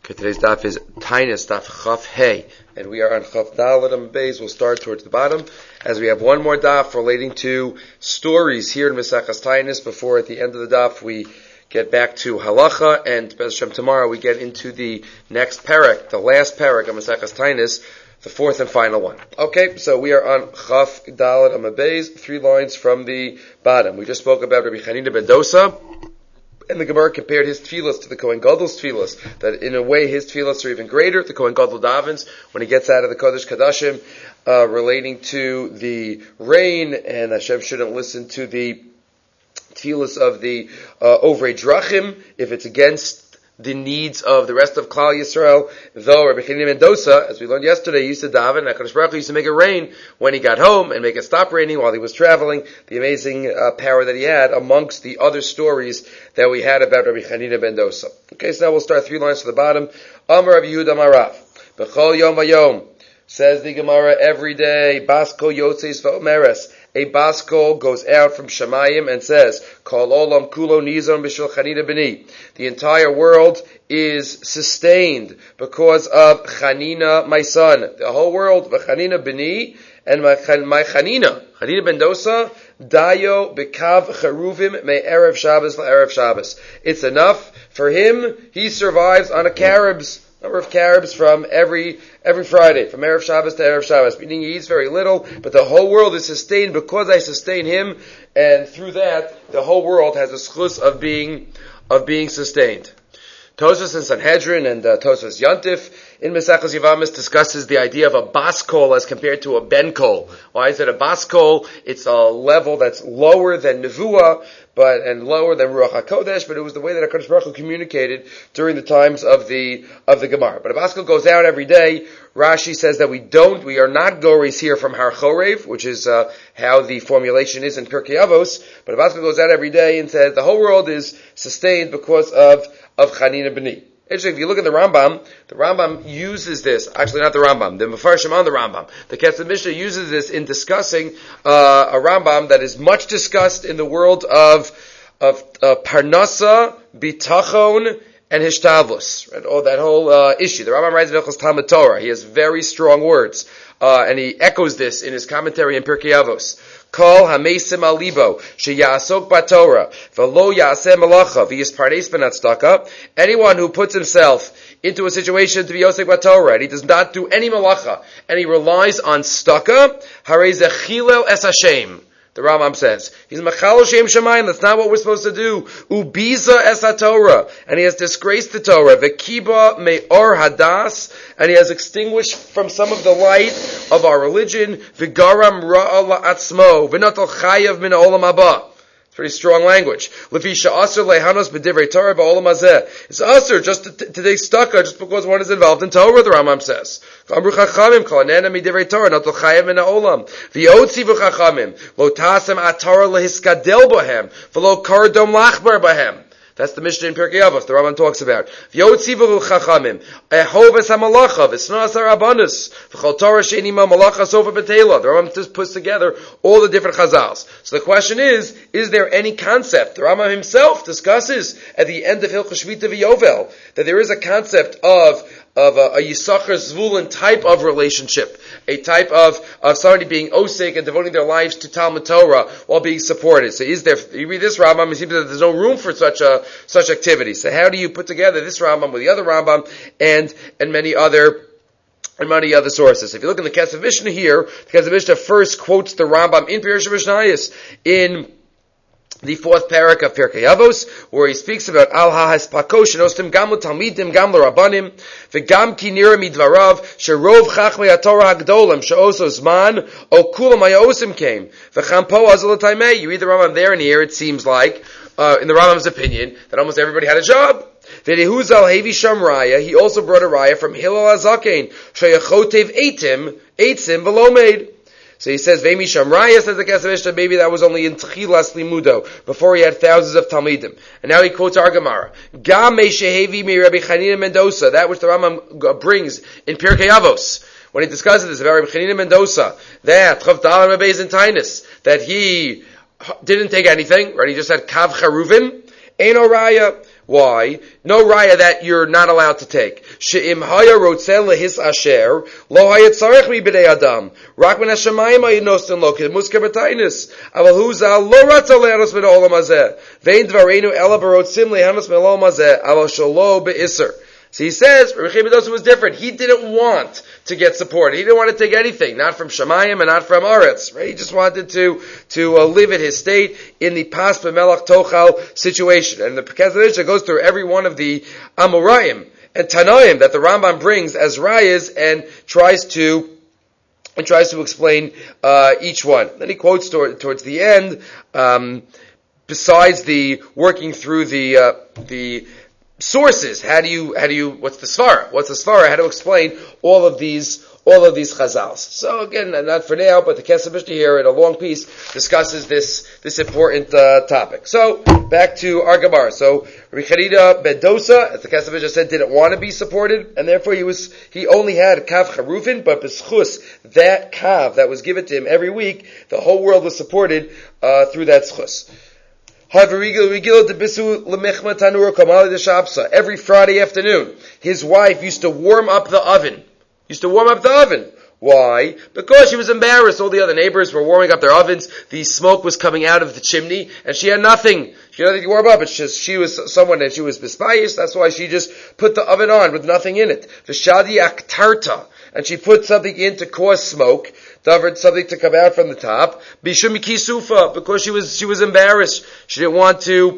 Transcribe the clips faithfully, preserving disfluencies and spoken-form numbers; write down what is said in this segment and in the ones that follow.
Okay, today's daf is Tainus, daf Chaf Hey, and we are on Chaf Dalet Amud Beis. We'll start towards the bottom, as we have one more daf relating to stories here in Maseches Tainus. Before, at the end of the daf, we get back to Halacha, and Be'ez Hashem tomorrow we get into the next parak, the last parak of Maseches Tainus, the fourth and final one. Okay, so we are on Chaf Dalet Amud Beis, three lines from the bottom. We just spoke about Rabbi Chanina ben Dosa. And the Gemara compared his tefillas to the Kohen Gadol's tefillas, that in a way his tefillas are even greater. The Kohen Gadol davens when he gets out of the Kodesh Kadashim, uh, relating to the rain, and Hashem shouldn't listen to the tefillas of the uh, Ovrei Drachim if it's against the needs of the rest of Klal Yisrael. Though Rabbi Chanina ben Dosa, as we learned yesterday, he used to daven, and HaKadosh Baruch Hu used to make it rain when he got home and make it stop raining while he was traveling. The amazing uh, power that he had amongst the other stories that we had about Rabbi Chanina ben Dosa. Okay, so now we'll start three lines to the bottom. Amar Rabbi Yehuda Marav, B'chol Yom Hayom, says the Gemara, every day, Basko Yotzeis V'omeres, a Baskol goes out from Shemayim and says, Kol Olam Kulo Nizon B'Shel Chanina B'ni. The entire world is sustained because of Chanina, my son. The whole world, V'Chanina B'ni, and my, my Chanina, Chanina ben Dosa, Dayo B'Kav Cheruvim Me Erev Shabbos LaErev Shabbos. It's enough for him. He survives on a carobs. Number of carobs from every every Friday, from Erev Shabbos to Erev Shabbos, meaning he eats very little, but the whole world is sustained because I sustain him, and through that, the whole world has a schus of being of being sustained. Tosfos and Sanhedrin and uh, Tosfos Yontif in Maseches Yevamos discusses the idea of a baskol as compared to a benkol. Why is it a baskol? It's a level that's lower than nevuah, but and lower than Ruach HaKodesh, but it was the way that HaKadosh Baruch Hu communicated during the times of the of the Gemara. But a baskol goes out every day. Rashi says that we don't, we are not goris here from Har Chorev, which is uh, how the formulation is in Pirkei Avos, but a baskol goes out every day and says the whole world is sustained because of of Chanina B'ni. Interesting, if you look at the Rambam, the Rambam uses this, actually not the Rambam, the Mefarshim on the Rambam. The Ketzer Mishnah uses this in discussing uh, a Rambam that is much discussed in the world of of uh, Parnasa, Bitachon, and Hishtavlus. Right? Oh, that whole uh, issue. The Rambam writes in Hilchos Talmud Torah. He has very strong words, uh, and he echoes this in his commentary in Pirkei Avos. Kol hamesim alibo sheyasok batorah v'lo yaseh malacha v'yisparnes b'natzdaka. Anyone who puts himself into a situation to be yosek batorah and he does not do any malacha and he relies on staka, harei ze chilel es Hashem. The Rambam says he's machal shem shemayim. That's not what we're supposed to do. Ubiza es haTorah, and he has disgraced the Torah. V'kiba me'or hadas, and he has extinguished from some of the light of our religion. V'garam ra'a la'atzmo v'natal chayav min ha'olam haba. It's pretty strong language. Lefisha asur lehanos b'divrei Torah ba'olam hazeh. It's asur just to, to take staka just because one is involved in Torah. The Rambam says. Amru chachamim kol anena midivrei Torah natal chayav min ha'olam v'yotzi v'chachamim lo tasem atorah lehiskadel bahem v'lo kardom lachbar bahem. That's the Mishnah in Pirkei Avos. The Rambam talks about V'yotzi v'chachamim ehov es hamalacha v'snas harabanus v'chol Torah she'eni ma malacha sofa b'teila. The Rambam just puts together all the different chazals. So the question is: is there any concept? The Rambam himself discusses at the end of Hilchos Shmita v'Yovel that there is a concept of of a, a Yisachar Zvulun type of relationship, a type of, of somebody being osek and devoting their lives to Talmud Torah while being supported. So is there, you read this Rambam, it seems that there's no room for such a, such activity. So how do you put together this Rambam with the other Rambam and, and many other and many other sources? If you look in the Ketzer Mishnah here, the Ketzer Mishnah first quotes the Rambam in Pirush Mishnayos in the fourth parak of Pirkei Avos, where he speaks about al ha'haspako shenostim gam l'talmidim gam l'rabanim v'gam ki nira midvarav sherov chachmei haTorah hagdolim she'oso zman o kulam hayosim came v'cham po azal l'taimei. You read the Rambam there and here, it seems like, uh, in the Rambam's opinion, that almost everybody had a job. V'nehuzal hevi sham raya. He also brought a raya from Hillel HaZaken sheyachotev eitim eitzim v'lomeid. So he says, Vemi Shamraya, says the Ketzer Mishnah, maybe that was only in Tchilas Limudo, before he had thousands of Talmidim. And now he quotes our Gemara. Gam me shehevi mi Rabbi Chanina ben Dosa, that which the Rambam brings in Pirkei Avos, when he discusses this about Rabbi Chanina ben Dosa, that, Chav Dalet Amud Beis in Tainus, that he didn't take anything, right? He just had Kav Charuvim, Ein Oraya. Why? No raya that you're not allowed to take. She'im haya rotzeh lehis asher lo haya tzarech mi b'nei adam. Rak min hashamayim hayinostin lo kemusker b'tainis. Aval hu zal lo ratzah lehanos min ha'olam hazeh. Vein dvareinu ela barotzim lehanos min ha'olam hazeh. Aval shalo be'isser. So he says, Rabbi Chia ben Dosa was different. He didn't want to get support. He didn't want to take anything, not from Shamayim and not from Aretz. Right? He just wanted to to uh, live in his state in the Pas B'Melach Tochal situation. And the Pekaz goes through every one of the Amoraim and Tanoim that the Rambam brings as rayas and tries to and tries to explain uh, each one. Then he quotes toward, towards the end, um, besides the working through the uh, the sources. How do you, how do you, what's the svara? What's the svara? How to explain all of these, all of these chazals. So again, not for now, but the Kesef Mishnah here in a long piece discusses this, this important, uh, topic. So, back to our Gemara. So, Rabbi Chia ben Dosa, as the Kesef Mishnah said, didn't want to be supported, and therefore he was, he only had kav charufin, but b'schus, that kav that was given to him every week, the whole world was supported, uh, through that schus. Every Friday afternoon, his wife used to warm up the oven. Used to warm up the oven. Why? Because she was embarrassed. All the other neighbors were warming up their ovens. The smoke was coming out of the chimney, and she had nothing. She had nothing to warm up. It's just she was someone and she was bispayis. That's why she just put the oven on with nothing in it. V'shadi aktarta, and she put something in to cause smoke. Covered something to come out from the top. Bishum kisufa, because she was she was embarrassed. She didn't want to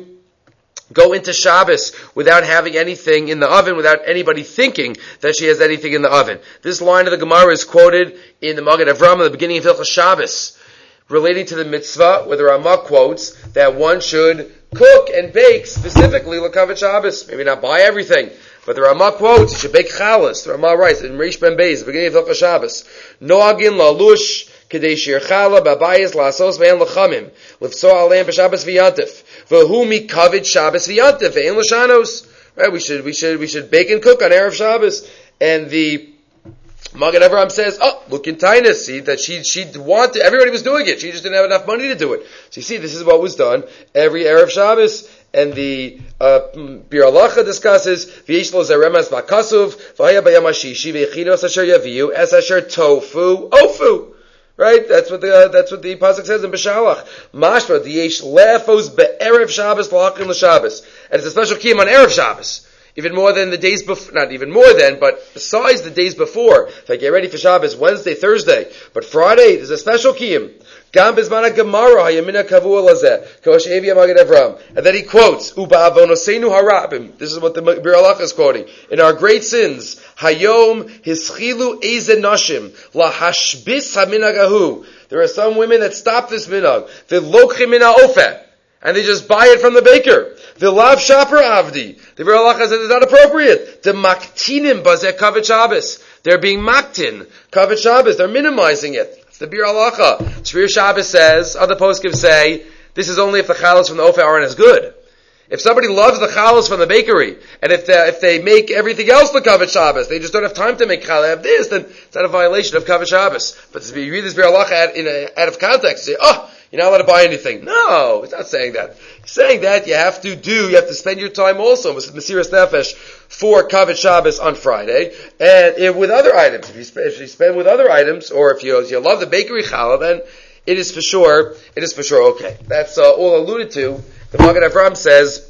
go into Shabbos without having anything in the oven, without anybody thinking that she has anything in the oven. This line of the Gemara is quoted in the Magen Avraham at the beginning of Hilchos Shabbos, relating to the mitzvah, where the Ramah quotes that one should cook and bake specifically l'kavet Shabbos. Maybe not buy everything. But the Ramah quotes, you should bake chalas. The Ramah writes in Reish Ben Beis, the beginning of Hilchos Shabbos, Noagin lalush kedei shir chala babayis la'asos ve'en l'chamim l'fso aleim b'Shabbos v'yantif v'hu mikavid Shabbos v'yantif ve'en l'shanos. Right? We should we should we should bake and cook on Erev Shabbos. And the Magen Avraham says, oh, look in Tainus, see that she she wanted, everybody was doing it. She just didn't have enough money to do it. So you see, this is what was done every Erev Shabbos. And the uh, Bir Halacha discusses V'yesh lo zeremas v'akasuv v'haya bayam hashishi v'yechinos asher yaviu es asher tofu ofu. Right? That's what the uh, that's what the pasuk says in Beshalach. Mashma v'yesh lefos be'erev Shabbos l'hachin l'Shabbos, and it's a special kiyum on Erev Shabbos. Even more than the days before, not even more than, but besides the days before. If I get ready for Shabbos, Wednesday, Thursday, but Friday, there's a special kiyum. Gam bizman Gemara hayamina kavua lazeh kosh evi Magen Avraham, and then he quotes Uba avonosenu harabim. This is what the Bir Halacha is quoting. In our great sins, hayom hischilu eze nashim lahashbis haminagahu. There are some women that stop this minhag. V'lochim min ha'ofeh, and they just buy it from the baker. V'lav shaper avdi. The Bir Halacha says it's not appropriate. The maktinim bazeh kavet Shabbos. They're being maktin kavet Shabbos. They're minimizing it. It's the Bir Halacha. Shvir Shabbos says, other poskim say, this is only if the chalas from the ofeh aren't as good. If somebody loves the chalas from the bakery, and if they, if they make everything else the kavet Shabbos, they just don't have time to make challah of this, then it's not a violation of kavet Shabbos. But to you read this Bir Halacha out, in a, out of context, you say, oh, you're not allowed to buy anything. No, it's not saying that. It's saying that you have to do, you have to spend your time also with Mesiras Nefesh for Kavet Shabbos on Friday, and if with other items. If you, spend, if you spend with other items, or if you, if you love the bakery challah, then it is for sure, it is for sure okay. That's uh, all alluded to. The Magen Avraham says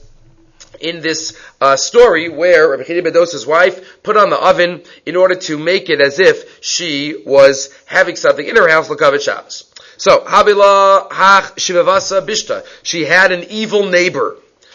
in this uh, story where Rabbi Chia ben Dosa's wife put on the oven in order to make it as if she was having something in her house l'kavet Shabbos. So, Havila Hach Shivavasa Bishta. She had an evil neighbor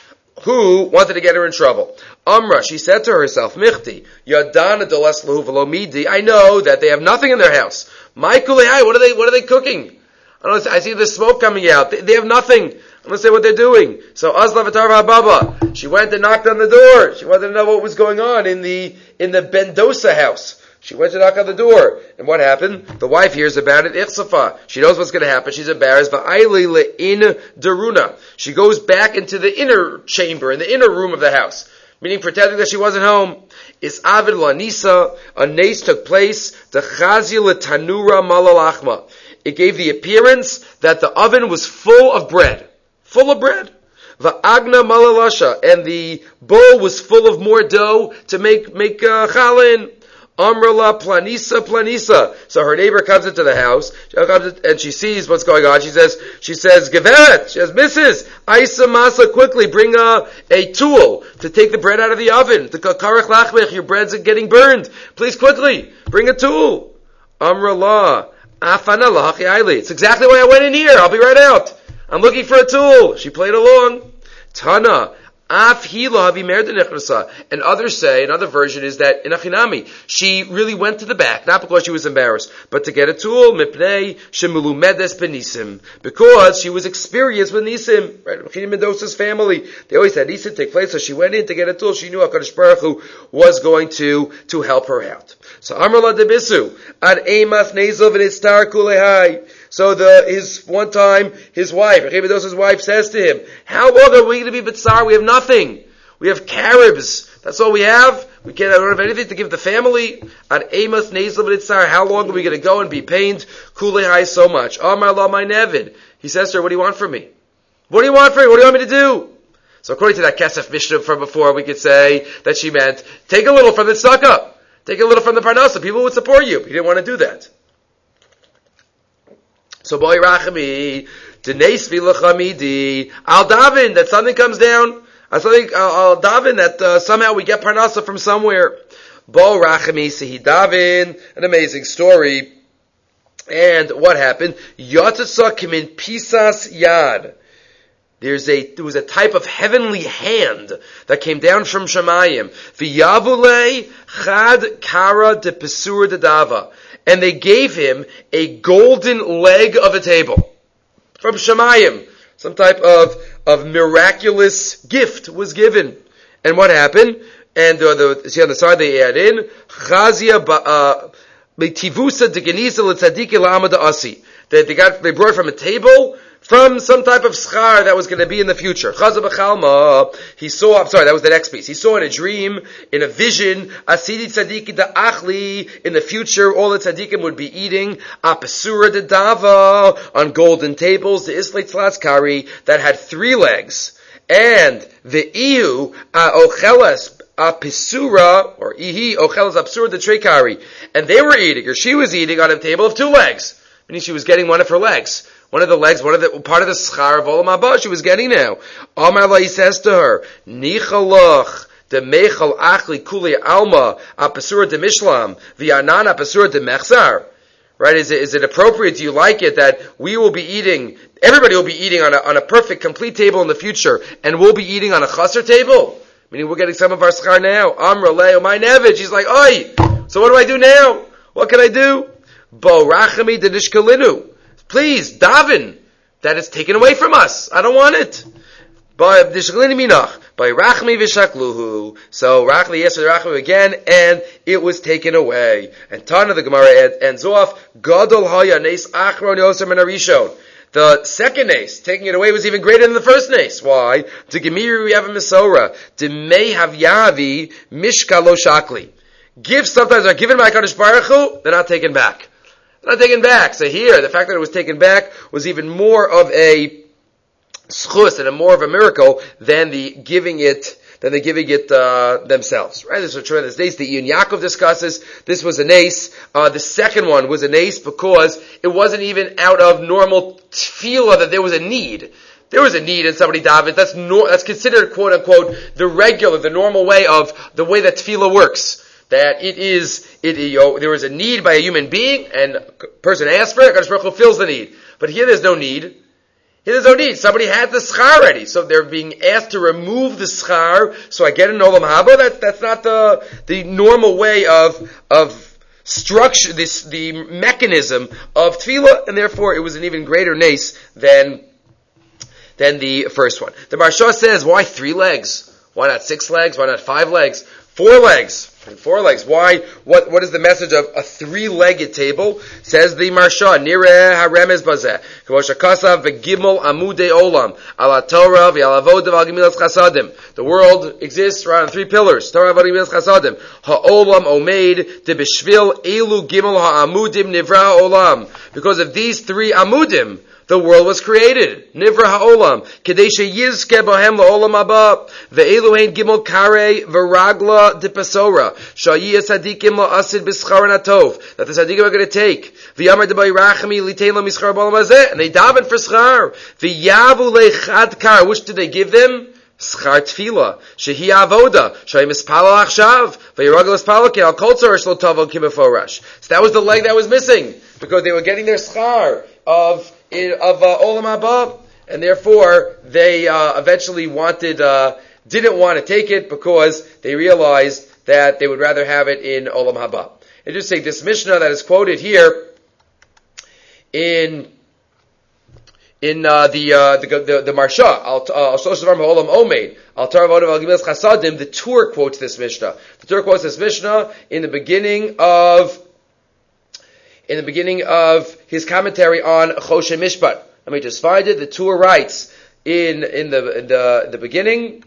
who wanted to get her in trouble. Amra, she said to herself, Michti, Yadana Doles Lahu V'lo Midi. I know that they have nothing in their house. Maikulei, what are they, what are they cooking? I don't know, I see the smoke coming out. They, they have nothing. I'm going to say what they're doing. So, Azla V'tarva Baba. She went and knocked on the door. She wanted to know what was going on in the, in the Ben Dosa house. She went to knock on the door. And what happened? The wife hears about it. Ichsafa. She knows what's going to happen. She's embarrassed. Va'ayli le'in deruna. She goes back into the inner chamber, in the inner room of the house. Meaning pretending that she wasn't home. Is avid lanisa. A nace took place. Dechazi le'tanura malalachma. It gave the appearance that the oven was full of bread. Full of bread. Va'agna malalasha, and the bowl was full of more dough to make make uh, challah. Amrala planisa planisa. So her neighbor comes into the house and she sees what's going on. She says, she says, Geveret, she says, Missus Isa Masa, quickly bring a, a tool to take the bread out of the oven. The karach lachmech, your bread's getting burned. Please quickly bring a tool. Amrala afana lahachi aili. It's exactly why I went in here. I'll be right out. I'm looking for a tool. She played along. Tana. And others say, another version is that in Achinami, she really went to the back, not because she was embarrassed, but to get a tool, mipnei shemulu medes benisim, because she was experienced with nisim. Right, Achinim Mendoza's family, they always had nisim take place, so she went in to get a tool. She knew HaKadosh Baruch Hu was going to to help her out. So Amrla debisu ad emath nezel v'nistar kulehai. So the his one time his wife, Achinim Mendoza's wife, says to him, "How long are we going to be bitzar? We have nothing. We have caribs. That's all we have. We can't don't have anything to give the family. At Amos Nezel B'Nitzar, how long are we going to go and be pained? Kulehai so much. Amar la my nevid. He says to her, what do you want from me? What do you want from me? What do you want me to do? So according to that Kesef Mishnah from before, we could say that she meant, take a little from the tzedakah. Take a little from the parnasa. People would support you. He didn't want to do that. So boy rachami, Denes Vilachamidi, Al Davin, that something comes down. I think I'll daven that uh, somehow we get parnasa from somewhere. Bo rachami sehi daven, an amazing story. And what happened? Yatzasa kimin pisas yad. There's a there was a type of heavenly hand that came down from Shemayim. V'yavule chad kara de pesur de dava, and they gave him a golden leg of a table from Shemayim. Some type of, of miraculous gift was given. And what happened? And uh, the, see on the side they add in, Chazia Tivusa de Genisa l'tzaddik l'amad asi. They they got they brought from a table from some type of schar that was going to be in the future. Chazah b'chalma, he saw, I'm sorry, that was the next piece. He saw in a dream, in a vision, asidi tzaddik da achli, in the future, all the tzaddikim would be eating apesura de dava, on golden tables, the islay tzlatzkari, that had three legs, and the iu ochelas apesura, or ihi ochelas apesura de trekari, and they were eating, or she was eating on a table of two legs, meaning she was getting one of her legs. One of the legs, one of the, part of the schar of Olam Haba she was getting now. Amar la, he says to her, Nichalach, de mechal achli kuli alma, apesura de mishlam, v'yanan apesura de mechzar. Right? Is it, is it appropriate? Do you like it that we will be eating, everybody will be eating on a, on a perfect, complete table in the future, and we'll be eating on a chaser table? Meaning we're getting some of our schar now. Amra leo, my nevid. She's like, oi! So what do I do now? What can I do? Bo rachami de nishkalinu. Please, daven, that is taken away from us. I don't want it. By Rachmi v'shakluhu. So Rachmi asked for the Rachmi again, and it was taken away. And Tana, the Gemara ends off, Gadol haya nes achron yosem and arishon. The second nes, taking it away, was even greater than the first nes. Why? To Gemiri we have a Mesora. To may have yavi mishkalo shakli. Gifts sometimes are given by HaKadosh Baruch Hu, they're not taken back. Not taken back. So here, the fact that it was taken back was even more of a schus and a more of a miracle than the giving it, than the giving it uh, themselves. Right? This is a tremendous nace. The Ian Yaakov discusses. This was a nace. Uh, the second one was a nace because it wasn't even out of normal tefillah that there was a need. There was a need in somebody daven. That's no, that's considered quote unquote the regular, the normal way of the way that tefillah works. That it is, it, you know, there is a need by a human being, and a person asks for it, HaKadosh Baruch Hu fills the need. But here there's no need. Here there's no need. Somebody had the schar already, so they're being asked to remove the schar, so I get an olam haba. That's, that's not the, the normal way of, of structure, this, the mechanism of tefillah, and therefore it was an even greater nace than, than the first one. The Maharsha says, why three legs? Why not six legs? Why not five legs? Four legs. Four legs. Why? What? What is the message of a three-legged table? Says the Maharsha. Nireh haremez bazeh. K'moshe kasav v'gimel amudei olam ala Torah v'alavod v'algemilas chasadim. The world exists around three pillars. Torah v'algemilas chasadim. Ha'olam omeid de b'shvil elu gimel ha'amudim nivra olam. Because of these three amudim, the world was created. Nivra ha'olam. Kadesha yizke bohem la'olam haba. Ve'elu hein gimel kare v'ragla dipasora. Sha'yiyah sadikim la'asid b'scharan atov. That the sadikim are going to take. V'yamar debai rachami litein lo mischar b'olam hazeh. And they daven for schar. V'yavu lechad kar. Which did they give them? Schar tefila, shehi avoda, shay mispala achshav, vayiragel mispala ki al kol tzor shlo tavo ki beforash. So that was the leg that was missing, because they were getting their schar of of uh, olam haba, and therefore they uh, eventually wanted, uh, didn't want to take it because they realized that they would rather have it in olam haba. And just say this Mishnah that is quoted here in In uh, the, uh, the the the Marsha, Al Shloshdavar Ma'olam Omeid, Al Taravodav Al Gimel Chasadim, the Tur quotes this Mishnah. The Tur quotes this Mishnah in the beginning of in the beginning of his commentary on Choshen Mishpat. Let me just find it. The Tur writes in in the in the the beginning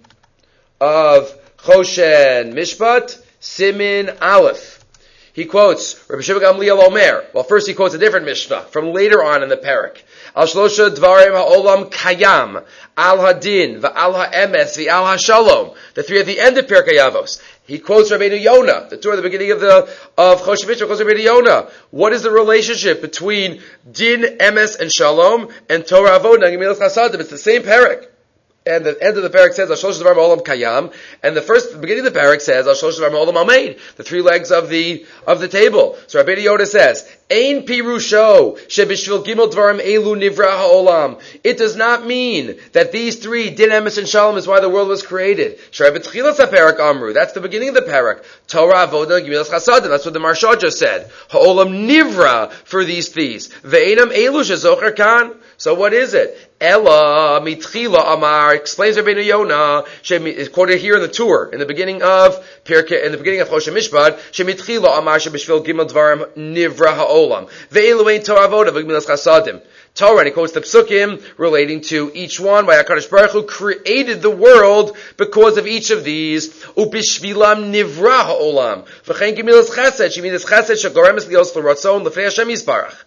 of Choshen Mishpat, Simin Aleph. He quotes Rabbi Shimon Gamliel Omer. Well, first he quotes a different Mishnah from later on in the parak. Al shlosha dvarim ha'olam kayam, al hadin, va'al ha'emes, v'al ha'shalom. The three at the end of Pirkei Avos. He quotes Rabbeinu Yonah, the two at the beginning of the of Choshen Mishpat quotes Rabbeinu Yonah. What is the relationship between din, emes, and shalom, and Torah avodah and Gemilas Chasadim? It's the same parak. And the end of the parak says, Al-Shlosh Dvar Ma'olam Kayam. And the first, the beginning of the parak says, Al-Shlosh Dvar Ma'olam Ameid. The three legs of the, of the table. So Rabbeinu Yonah says, Ein Pirusho, Shebishvil Gimel Dvarim Elu Nivra Ha'olam. It does not mean that these three, Din, Emes, and Shalom, is why the world was created. Sh'ray B'tchilas HaParak Amru. That's the beginning of the parak. Torah, Avodah, Gemilas Chasadim. That's what the Marsha just said. Ha'olam Nivra for these thieves. Ve'enam Elu Shezocher Kan. So what is it? Ella mitchila amar explains Rabbeinu Yonah, is quoted here in the Tur, in the beginning of Pirkei, in the beginning of Choshen Mishpat, shemitchila amar shebishvil gimel dvarim nivra ha'olam ve'elu ein Torah avodah v'gemilas chasadim. Torah, and he quotes the psukim relating to each one, by HaKadosh Baruch Hu created the world because of each of these. Upishvilam nivra ha'olam v'chein gemilas chesed, she means chesed shegoremes lios l'ratzon l'fnei Hashem Yisbarach.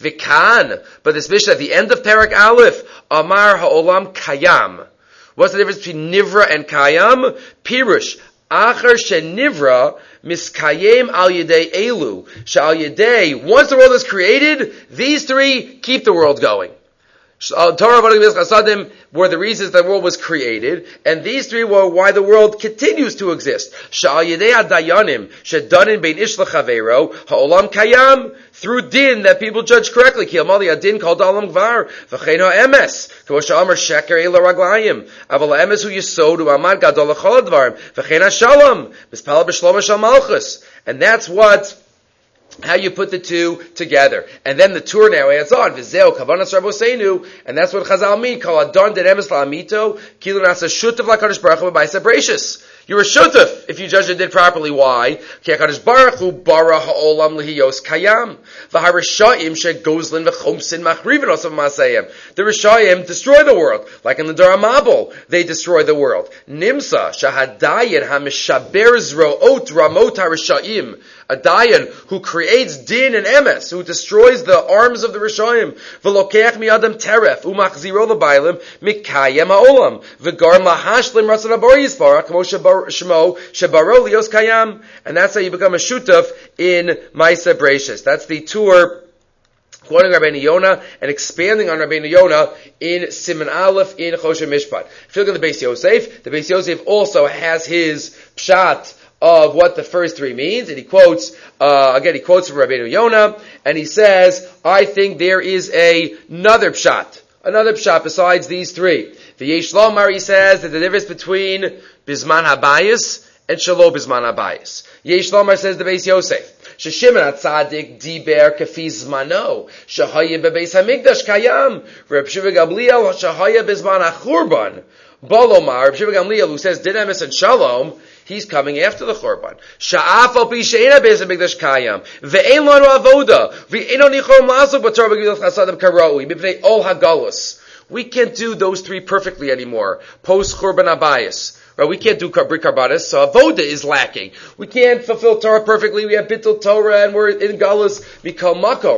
Vikan, but this Mishnah at the end of Parak Aleph, Amar Ha'olam Kayam. What's the difference between Nivra and Kayam? Pirush, Acher Shenivra, Miskayem Al Yedei Elu, Sha'al Yedei, once the world is created, these three keep the world going. Torah, Avodah, Gemilas Chasadim were the reasons the world was created, and these three were why the world continues to exist. Sha'al Yedei Adayanim, Shedanin Bein Ish L'Chaveiro, Ha'olam Kayam, through din that people judge correctly. Ki Amali Adin Kal Dalam Gvar, V'chein Ha'emes, K'mo Sha'amar Sheker Eila Raglayim, Aval Ha'emes Hu Yisod U'amad Gadol L'chol Advarim, V'chein Ha'shalom, Mispal B'Shlom Ha'shal Malchus. And that's what how you put the two together. And then the Tur now adds on, V'zeo Kavanas Rabboseinu, and that's what Chazal mean, Kal Adon Den Emes La'amito, Kilu Nasa Shutav L'HaKadosh Baruch Hu B'Ba'isa Bereshis. You're a shutaf if you judge it did properly. Why? Ki HaKadosh Baruch Hu bara ha'olam lihiyos kayam. V'ha Rishayim shegozlin v'chomsin machrivin osav masayim. The Rishayim destroy the world. Like in the Dor HaMabul, they destroy the world. Nimsa shahadayin ha'mishaber zro'ot ramot ha'Rishayim. A dayan who creates din and emes, who destroys the arms of the Rishayim. V'lokeach mi'adam teref, u'machziro l'baylim, mikayem ha'olam. V'garm lahashlim ratzon ha'bor yisbarach, k'mo shemo shebaro lios kayam. And that's how you become a shutaf in Maisa Bereshis. That's the Tur quoting Rabbeinu Yonah and expanding on Rabbeinu Yonah in Siman Aleph in Choshen Mishpat. If you look at the Beis Yosef, the Beis Yosef also has his pshat of what the first three means, and he quotes, uh, again, he quotes from Rabbeinu Yonah, and he says, I think there is a, another pshat, another pshat besides these three. The Yesh Lomar, he says, that the difference between Bisman HaBayis and Shalom Bisman HaBayis. Yesh Lomar says the Beis Yosef, Sheshimon HaTzadik diber kafi zmano, Shahaya bebeis HaMikdash kayam, Reb Shimon Gamliel, Shahaya Bisman HaChurban, Balomar, Reb Shimon Gamliel, who says Din Emes and Shalom, he's coming after the Churban. Sha'af al pi she'ena beis HaMikdash kayam, ve'en lanu avoda, ve'eno nichom lasuk b'torah b'gemilas chasadim karoi, mipnei ol hagalus. We can't do those three perfectly anymore. Post Churban Abayis. Right? We can't do Brit Karbanis, so Avoda is lacking. We can't fulfill Torah perfectly. We have Bittul Torah and we're in Galus Mikal Makom.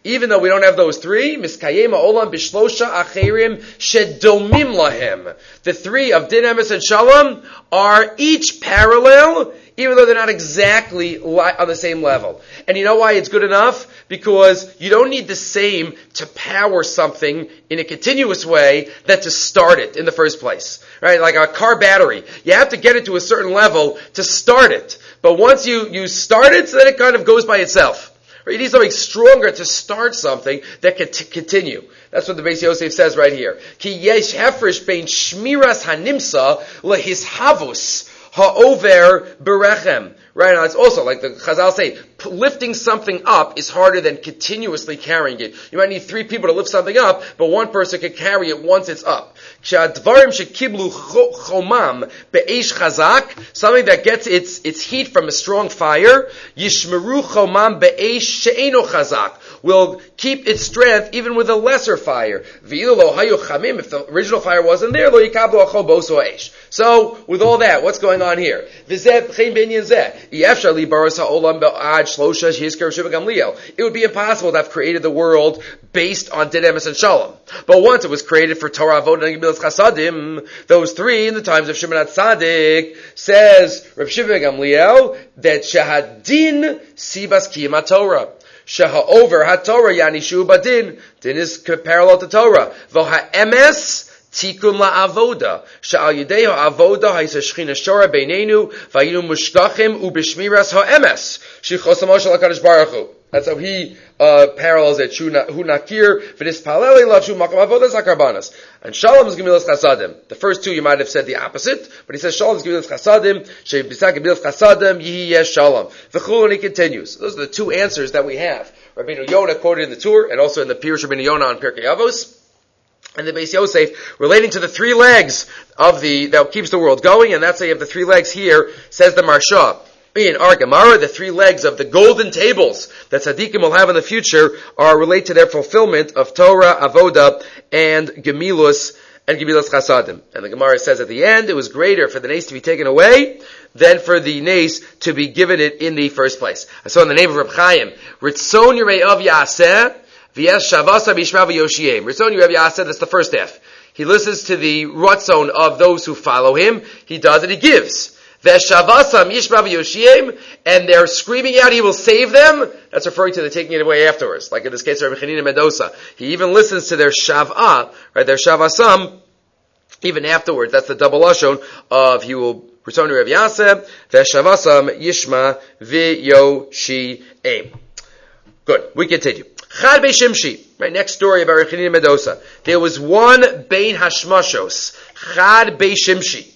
even though we don't have those three, miskayem ha'olam bishlosha acherim shedomim lahem. The three of din, emes, and shalom are each parallel, even though they're not exactly on the same level. And you know why it's good enough? Because you don't need the same to power something in a continuous way that to start it in the first place. Right? Like a car battery. You have to get it to a certain level to start it. But once you, you start it, so then it kind of goes by itself. Right? You need something stronger to start something that can t- continue. That's what the Beis Yosef says right here. Ki yesh hefresh bein shmiras hanimsa lehishavus ha'over berechem. Right now, it's also like the Chazal say, p- lifting something up is harder than continuously carrying it. You might need three people to lift something up, but one person can carry it once it's up. Shadvarim shekiblu chomam be'esh chazak, something that gets its its heat from a strong fire, yishmeru chomam be'esh she'eno chazak, will keep its strength even with a lesser fire. V'ilu lo hayu chamim, if the original fire wasn't there, lo yikablu achol boso esh. So, with all that, what's going on here? V'zeh b'chein b'inyan zeh. It would be impossible to have created the world based on din, emes, and shalom. But once it was created for Torah, Avodah, and Gemilas Chasadim, those three in the times of Shimon HaTzadik, says Reb Shimon Gamliel that Shahadin Sibas Kiyam Torah. Shaha'over HaTorah Yanishu Badin. Din is parallel to Torah. V'ha'emes Tikun la'avoda. Sha'al yideho avoda ha'isa shechina shora beinenu v'ayinu mushkachim u'bishmiras ha'emes. Shichos ha'moshel HaKadosh Baruch Hu. That's how he uh, parallels it. Hu nakir v'nispaleli lav shu makam avoda zakarbanas. And Shalom is Gemilas Chasadim. The first two you might have said the opposite, but he says Shalom is Gemilas Chasadim. She'bisa Gemilas Chasadim yihi yesh Shalom. V'chul, and he continues. Those are the two answers that we have. Rabbeinu Yonah quoted in the Tur and also in the Pirush Rabbeinu Yonah on Pirkei Avos. And the Beis Yosef, relating to the three legs of the, that keeps the world going, and that's how you have the three legs here, says the Marsha. In our Gemara, the three legs of the golden tables that Tzaddikim will have in the future are related to their fulfillment of Torah, Avoda, and Gemilus, and Gemilas Chasadim. And the Gemara says at the end, it was greater for the nace to be taken away than for the nace to be given it in the first place. I saw in the name of Reb Chaim, Ritzon Yirei Av Yaseh, V'yesh shavasa b'yishma v'yoshiyim. Ritzon Yirei Av Yaseh, that's the first half. He listens to the ratzon of those who follow him. He does it, he gives. V'yesh shavasa b'yishma v'yoshiyim, and they're screaming out, he will save them. That's referring to the taking it away afterwards. Like in this case, Rabbi Chanina Mendoza. He even listens to their shavah, right, their shavasam, even afterwards. That's the double lashon of he will return to Rav Yaseh, v'shavasam yishma v'yoshiyim. Good. We continue. Chad Bei Shimshi. Right, next story about Rav Chanina Mendoza. There was one Bein Hashmashos. Chad Bei Shimshi.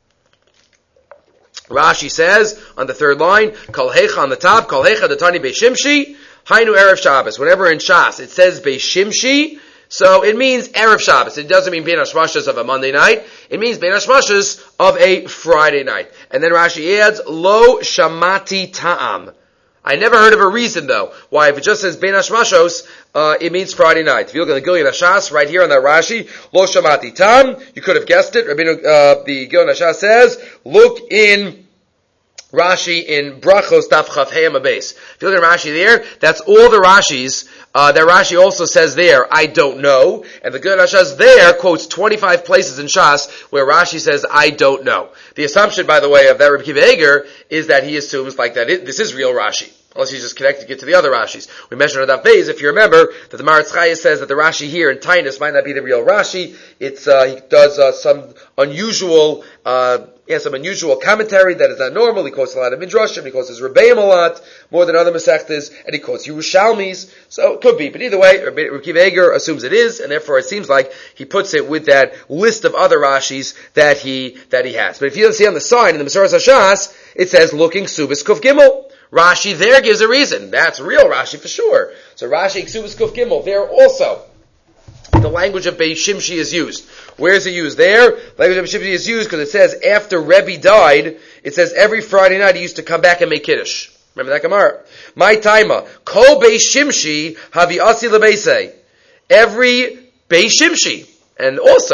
Rashi says on the third line, Kol Hecha on the top, Kol Hecha Datani Bei Shimshi, Hainu Erev Shabbos. Whenever in Shas it says Bei Shimshi, so it means Erev Shabbos. It doesn't mean Bein Hashmashos of a Monday night. It means Bein Hashmashos of a Friday night. And then Rashi adds, Lo Shamati Ta'am. I never heard of a reason though why if it just says Bein Hashmashos, uh, it means Friday night. If you look at the Gilyon Hashas right here on that Rashi, Lo Shamati Tam, you could have guessed it. Rabbeinu, uh, the Gilyon Hashas says, look in Rashi in Brachos Daf Chaf Hey Amabes. If you look at Rashi there, that's all the Rashis. Uh, that Rashi also says there, I don't know. And the Gilyon Hashas there quotes twenty-five places in Shas where Rashi says, I don't know. The assumption, by the way, of that Rabbi Kiva Eger is that he assumes like that it, this is real Rashi. Unless he's just connecting it to the other Rashis. We mentioned on that phase, if you remember, that the Maharatz Chaya says that the Rashi here in Tainus might not be the real Rashi. It's, uh, he does, uh, some unusual, uh, yeah, some unusual commentary that is not normal. He quotes a lot of Midrashim, he quotes his Rebbeim a lot, more than other Masechtas, and he quotes Yerushalmis. So it could be. But either way, Rabbi Kiva Eger assumes it is, and therefore it seems like he puts it with that list of other Rashis that he, that he has. But if you don't see on the sign in the Masoras HaShas, it says looking Subis Kuf Gimel. Rashi there gives a reason. That's real Rashi for sure. So Rashi Ksubas Kuf Gimel there also. The language of Bei Shimshi is used. Where is it used? There, language of Bei Shimshi is used because it says after Rebbe died, it says every Friday night he used to come back and make Kiddush. Remember that Gemara? My Taima, Kol Bei Shimshi Havi Asi Lebeisei. Every Bei Shimshi, and also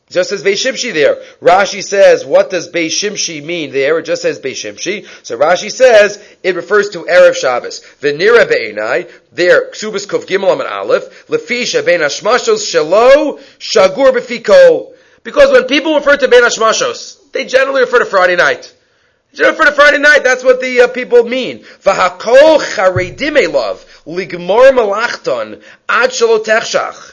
Just says Beis Shimshi there. Rashi says, what does Beis Shimshi mean there? It just says Beis Shimshi. So Rashi says, it refers to Erev Shabbos. V'nira be'enai, there, Ksubas Kuf Gimel Amid Aleph, Lefisha bein hashmashos shelo, shagur b'fikol. Because when people refer to bein hashmashos, they generally refer to Friday night. They generally refer to Friday night, that's what the uh, people mean. V'hakol charedim elav, ligmor malachton, ad shelo techshach.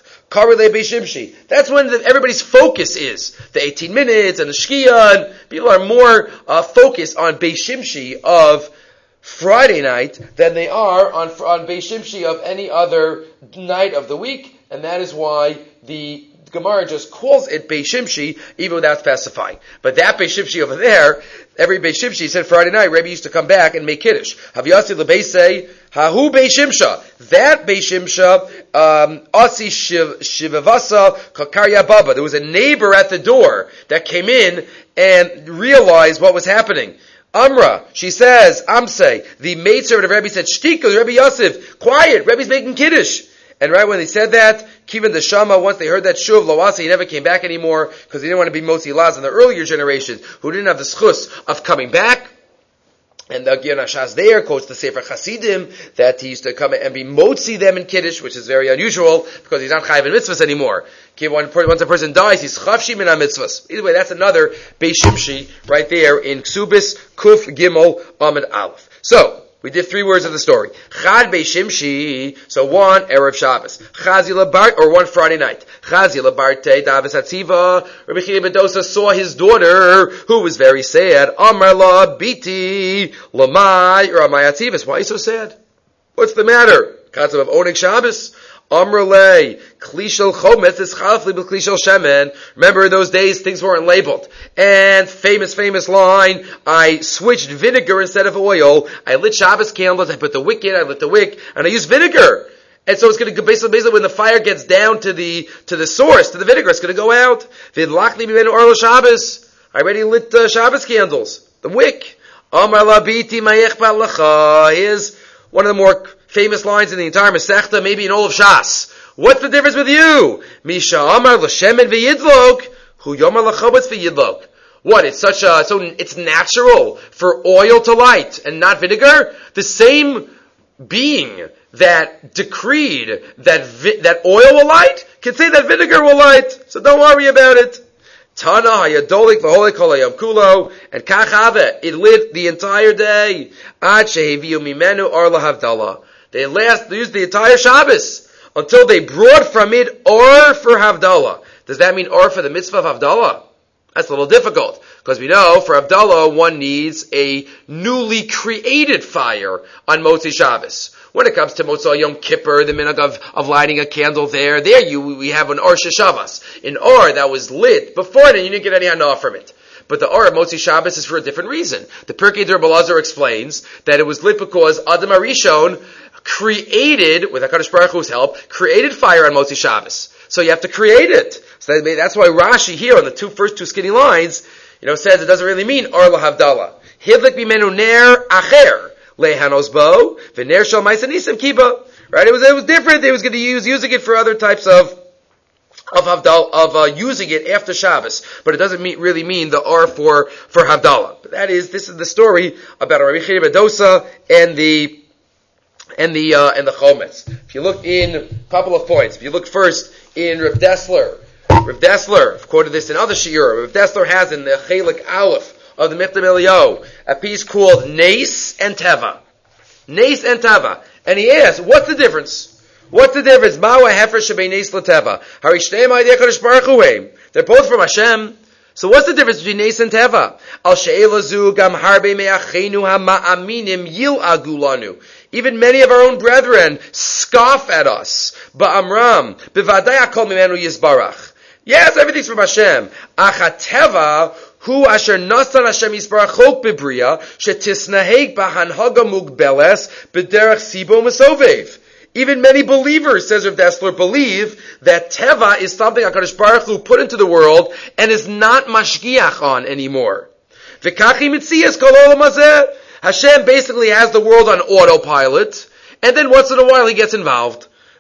That's when the, everybody's focus is. The eighteen minutes and the Shkia, and people are more uh, focused on Beis Shimshi of Friday night than they are on, on Beis Shimshi of any other night of the week, and that is why the Gemara just calls it Beis Shimshi, even without specifying. But that Beis Shimshi over there, every Beis Shimshi said Friday night, Rebbe used to come back and make Kiddush. Haviyasi lebeis say, Hahu Beis Shimsha. That Beis Shimsha, um, Asi Shivavasa Kakarya Baba. There was a neighbor at the door that came in and realized what was happening. Amra, she says, Amse, the maidservant of Rebbe said, Shtika, Rebbe Yosef, quiet, Rebbe's making Kiddush. And right when they said that, Kivan the Shama, once they heard that Shuv Loasi, he never came back anymore, because he didn't want to be Motzi Laz in the earlier generations, who didn't have the schus of coming back. And the Gir Nashas there quotes the Sefer Chasidim, that he used to come and be Motzi them in Kiddush, which is very unusual, because he's not Chayiv in mitzvahs anymore. Once a person dies, he's Chavshim in mitzvahs. Either way, that's another Beis Shimshi, right there in Ksubis, Kuf, Gimel, Amid Aleph. So, we did three words of the story. Chad Beis Shimshi, so one Erev Shabbos. Chazi Labart, or one Friday night. Chazi Labarte, Davis Hatziva, Rabbi Chiri Bedosa saw his daughter, who was very sad. Amar la biti, Lamai, or Amai Hatzivas. Why are you so sad? What's the matter? Katzav of Oneg Shabbos. Amrle, klishel chometz is chalfli b'klishel shemen. Remember in those days things weren't labeled. And famous, famous line, I switched vinegar instead of oil. I lit Shabbos candles, I put the wick in, I lit the wick, and I used vinegar. And so it's going to basically, basically when the fire gets down to the to the source, to the vinegar, it's going to go out. V'lachli b'menu orlo Shabbos. I already lit uh, Shabbos candles, the wick. Amar la biti mayechpat lacha. Here's one of the more famous lines in the entire Masechta, maybe in all of Shas. What's the difference with you? Misha Amar l'shemen v'yidlok, hu yomar l'chabetz v'yidlok. What? It's such a so it's natural for oil to light and not vinegar. The same being that decreed that vi- that oil will light can say that vinegar will light. So don't worry about it. Tana hayadolik v'holik kol hayom kulo, and kachave, it lit the entire day. Ad sheheviu mimenu or lahavdalah. They last, they used the entire Shabbos until they brought from it or for Havdalah. Does that mean or for the mitzvah of Havdalah? That's a little difficult, because we know for Havdalah one needs a newly created fire on Motzi Shabbos. When it comes to Motzah Yom Kippur, the minhag of, of lighting a candle there, there you, we have an Or Sheshavas. An Or that was lit before then, you didn't get any hana from it. But the Or of Motzi Shabbos is for a different reason. The Pirkei Dur Belazar explains that it was lit because Adam Arishon created, with HaKadosh Baruch Hu's help, created fire on Motzi Shabbos. So you have to create it. So that's why Rashi here on the two first two skinny lines, you know, says it doesn't really mean Or lahavdalah. Hivlik bimenu ner acher lehanos bo v'ner shal ma'aseh kiba. Right? It was it was different. They was going to use using it for other types of of Havdalah, of uh, using it after Shabbos, but it doesn't mean, really mean the Or for for Havdalah. But that is, this is the story about Rabbi Chiri Bedosa and the and the uh, and the chometz. If you look in a couple of points, if you look first in Rav Dessler, Rav Dessler, I've quoted this in other shiur. Rav Dessler has in the Chelik Aleph of the Michtam Eliyahu a piece called Neis and Teva. Neis and Teva, and he asks, what's the difference? What's the difference? Ma'u hefer shebei Neis l'Teva. Hari shnei ma'idei Kadosh Baruch Hu. They're both from Hashem. So what's the difference between Neis and Teva? Al she'ela zu gam harbe me'achenu ha'ma'aminim yil'agu lanu. Even many of our own brethren scoff at us. Ba'amram, b'vadai hakol mimenu yizbarach. Yes, everything's from Hashem. Achateva, hu asher nasan Hashem yizbarach chok bebriya, shetisnaheg b'hanhaga mugbeles, b'derech sibo mesovev. Even many believers, says Rav Dessler, believe that Teva is something HaKadosh Baruch Hu put into the world and is not mashgiach on anymore. V'kachi mitziyas kol olam hazeh. Hashem basically has the world on autopilot, and then once in a while he gets involved.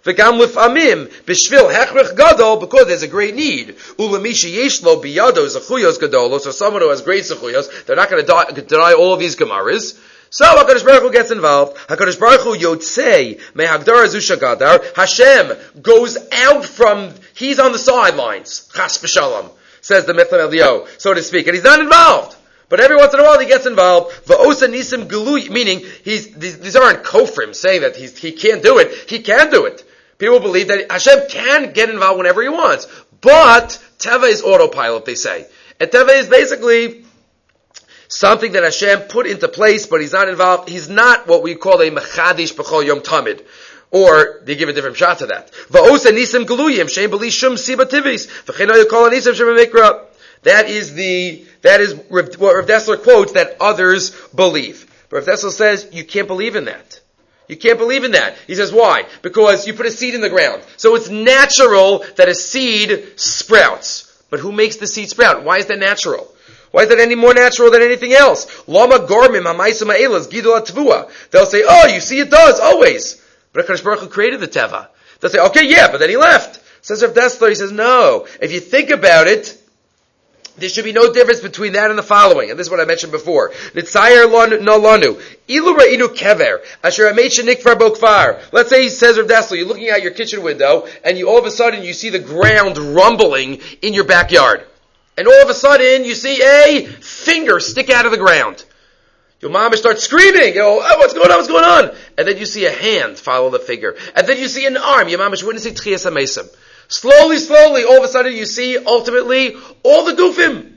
V'gam lif'amim b'shvil hechrich gadol, because there's a great need. Ulamishi yeshlo biyado zechuyos gadolos, or someone who has great zechuyos, they're not going to deny all of these gemaras. So HaKadosh Baruch Hu gets involved. HaKadosh Baruch Hu yotzei mehagdara zusha gadar. Hashem goes out from, he's on the sidelines. Chas v'shalom, says the Mithlam Elio, so to speak, and he's not involved. But every once in a while he gets involved. Va'osa nisim gelu, meaning he's these, these aren't kofrim saying that he's, he can't do it. He can do it. People believe that Hashem can get involved whenever he wants. But Teva is autopilot, they say. And Teva is basically something that Hashem put into place, but he's not involved. He's not what we call a mechadish b'chol yom tamid. Or they give a different shot to that. Va'osa nisim geluyim shein b'li shum siba tivis v'cheno yikol nisim shem mikra. That is the, that is what Rav Dessler quotes that others believe. But Rav Dessler says, you can't believe in that. You can't believe in that. He says, why? Because you put a seed in the ground. So it's natural that a seed sprouts. But who makes the seed sprout? Why is that natural? Why is that any more natural than anything else? Lama garmim ha'maisa ma'elas gidol ha'tvua. They'll say, oh, you see it does, always. But HaKadosh Baruch Hu created the teva. They'll say, okay, yeah, but then he left. Says Rav Dessler, he says, no. If you think about it, there should be no difference between that and the following. And this is what I mentioned before. Nitzayer no lanu. Ilu re'inu kever. Asher ha'meit shenikvar bo kvar. Let's say he says, Rav Dessler, you're looking out your kitchen window, and you all of a sudden you see the ground rumbling in your backyard. And all of a sudden you see a finger stick out of the ground. Your mom starts screaming. You go, oh, what's going on, what's going on? And then you see a hand follow the finger. And then you see an arm. Your mom is witnessing tchias hamesim. Slowly, slowly, all of a sudden you see, ultimately, all the gufim.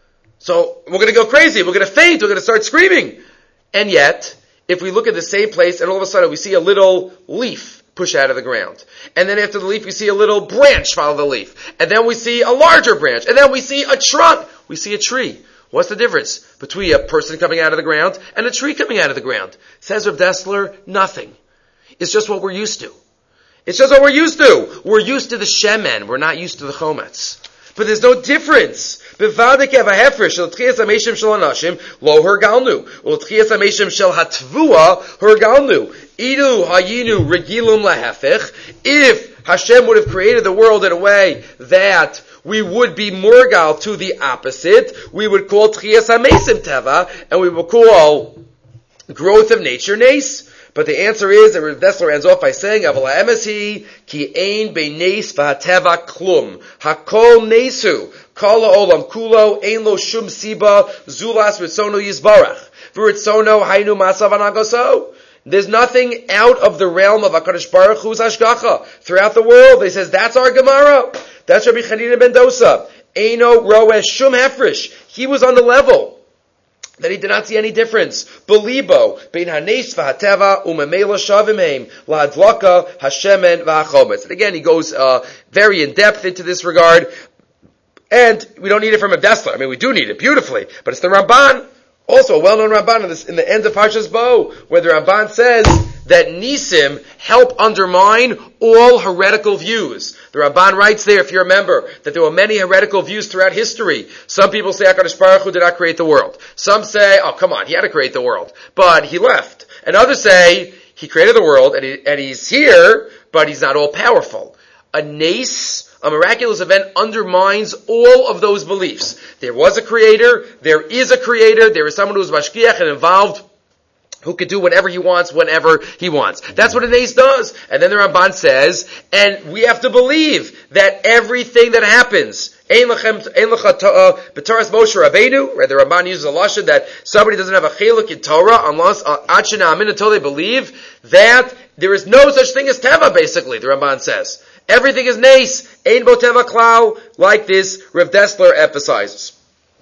So, we're going to go crazy, we're going to faint, we're going to start screaming. And yet, if we look at the same place, and all of a sudden we see a little leaf push out of the ground. And then after the leaf, we see a little branch follow the leaf. And then we see a larger branch. And then we see a trunk. We see a tree. What's the difference between a person coming out of the ground and a tree coming out of the ground? Says Rav Dessler, nothing. It's just what we're used to. It's just what we're used to. We're used to the shemen. We're not used to the chometz. But there's no difference. B'vadik ev ha'hefresh shel tchias ha'meishim shel anashim lo hergalnu. Ul tchias ha'meishim shel hatvua hergalnu. Idu hayinu regilum lahefech. If Hashem would have created the world in a way that we would be morgal to the opposite, we would call tchias ha'meisim teva, and we would call growth of nature nes. But the answer is that Rav Dessler ends off by saying, "Aval ha'emesi ki ein be'nes v'hateva klum hakol nesu kala olam kulo ein lo shum siba zulas ritzono yizbarach v'ritzono hainu masav anagoso." There's nothing out of the realm of HaKadosh Baruch Hu's hashgacha throughout the world. He says that's our Gemara. That's Rabbi Chanina ben Dosa. Eino roes shum hefresh. He was on the level that he did not see any difference. Belibo, bein hanes v'hateva umemela shavim heim lahadlaka hashemen v'achometz. And again, he goes uh, very in depth into this regard, and we don't need it from a Dessler. I mean, we do need it beautifully, but it's the Ramban, also a well-known Ramban in, this, in the end of Parshas Bo, where the Ramban says that Nisim help undermine all heretical views. The Ramban writes there, if you remember, that there were many heretical views throughout history. Some people say HaKadosh Baruch Hu did not create the world. Some say, oh come on, he had to create the world, but he left. And others say, he created the world, and, he, and he's here, but he's not all powerful. A nace, a miraculous event, undermines all of those beliefs. There was a creator, there is a creator, there is someone who is mashgiach and involved, who can do whatever he wants, whenever he wants. That's what an ace does. And then the Ramban says, and we have to believe that everything that happens, Ein lechem, ein lecha b'Toras Moshe Rabbeinu, right? The Ramban uses a lashon that somebody doesn't have a cheluk in Torah unless ad she'na'amin, until they believe that there is no such thing as teva. Basically, the Ramban says everything is nes, ein bo teva klal, like this Rav Dessler emphasizes.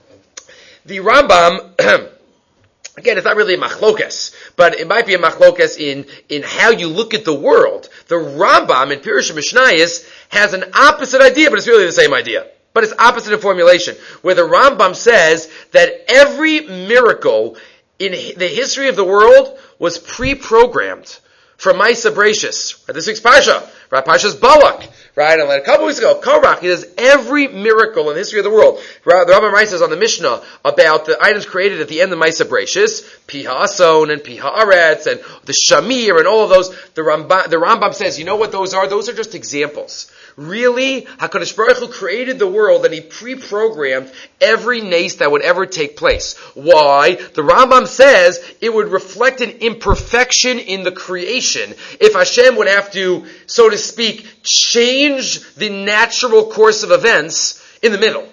The Rambam. Again, it's not really a machlokes, but it might be a machlokes in, in how you look at the world. The Rambam in Pirush Mishnayos has an opposite idea, but it's really the same idea. But it's opposite in formulation, where the Rambam says that every miracle in the history of the world was pre-programmed from Maisa Bereshis. This week's Parsha, right? Parshas Balak, right? And like a couple weeks ago, Korach, he does every miracle in the history of the world. Right? The Rambam writes says on the Mishnah about the items created at the end of Maisa Bereshis, Piha Ason and Piha Aretz and the Shamir and all of those. The Rambam, the Rambam says, you know what those are? Those are just examples. Really, HaKadosh Baruch Hu created the world and he pre-programmed every nace that would ever take place. Why? The Rambam says it would reflect an imperfection in the creation if Hashem would have to, so to speak, change the natural course of events in the middle.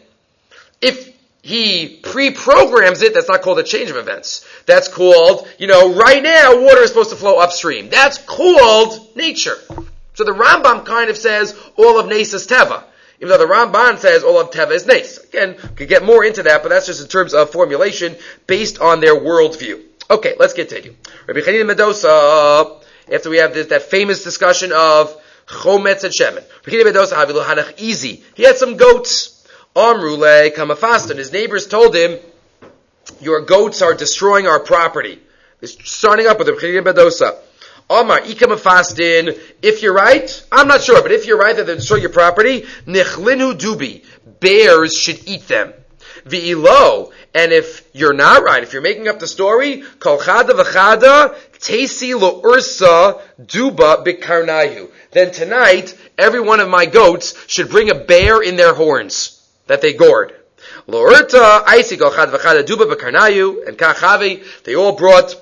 If he pre-programs it, that's not called a change of events. That's called, you know, right now water is supposed to flow upstream. That's called nature. So the Rambam kind of says all of Nes is Teva, even though the Ramban says all of Teva is Nes. Again, could get more into that, but that's just in terms of formulation based on their worldview. Okay, let's continue. Rabbi Chanina Medosa, after we have this, that famous discussion of Chometz and Shemen. Rabbi Chanina Medosa, Havilu Hanach Easy. He had some goats. Amrule Kamafastan. His neighbors told him, your goats are destroying our property. It's starting up with Rabbi Chanina Medosa. Omar, ikamafastin, if you're right, I'm not sure, but if you're right that they destroy your property, nichlinu dubi, bears should eat them. V'ilo, and if you're not right, if you're making up the story, kol chada v'chada, tesi lo ursa duba bikarnayu. Then tonight, every one of my goats should bring a bear in their horns, that they gored. Lo urta, aisi kol chada v'chada duba bikarnayu, and kachavi, they all brought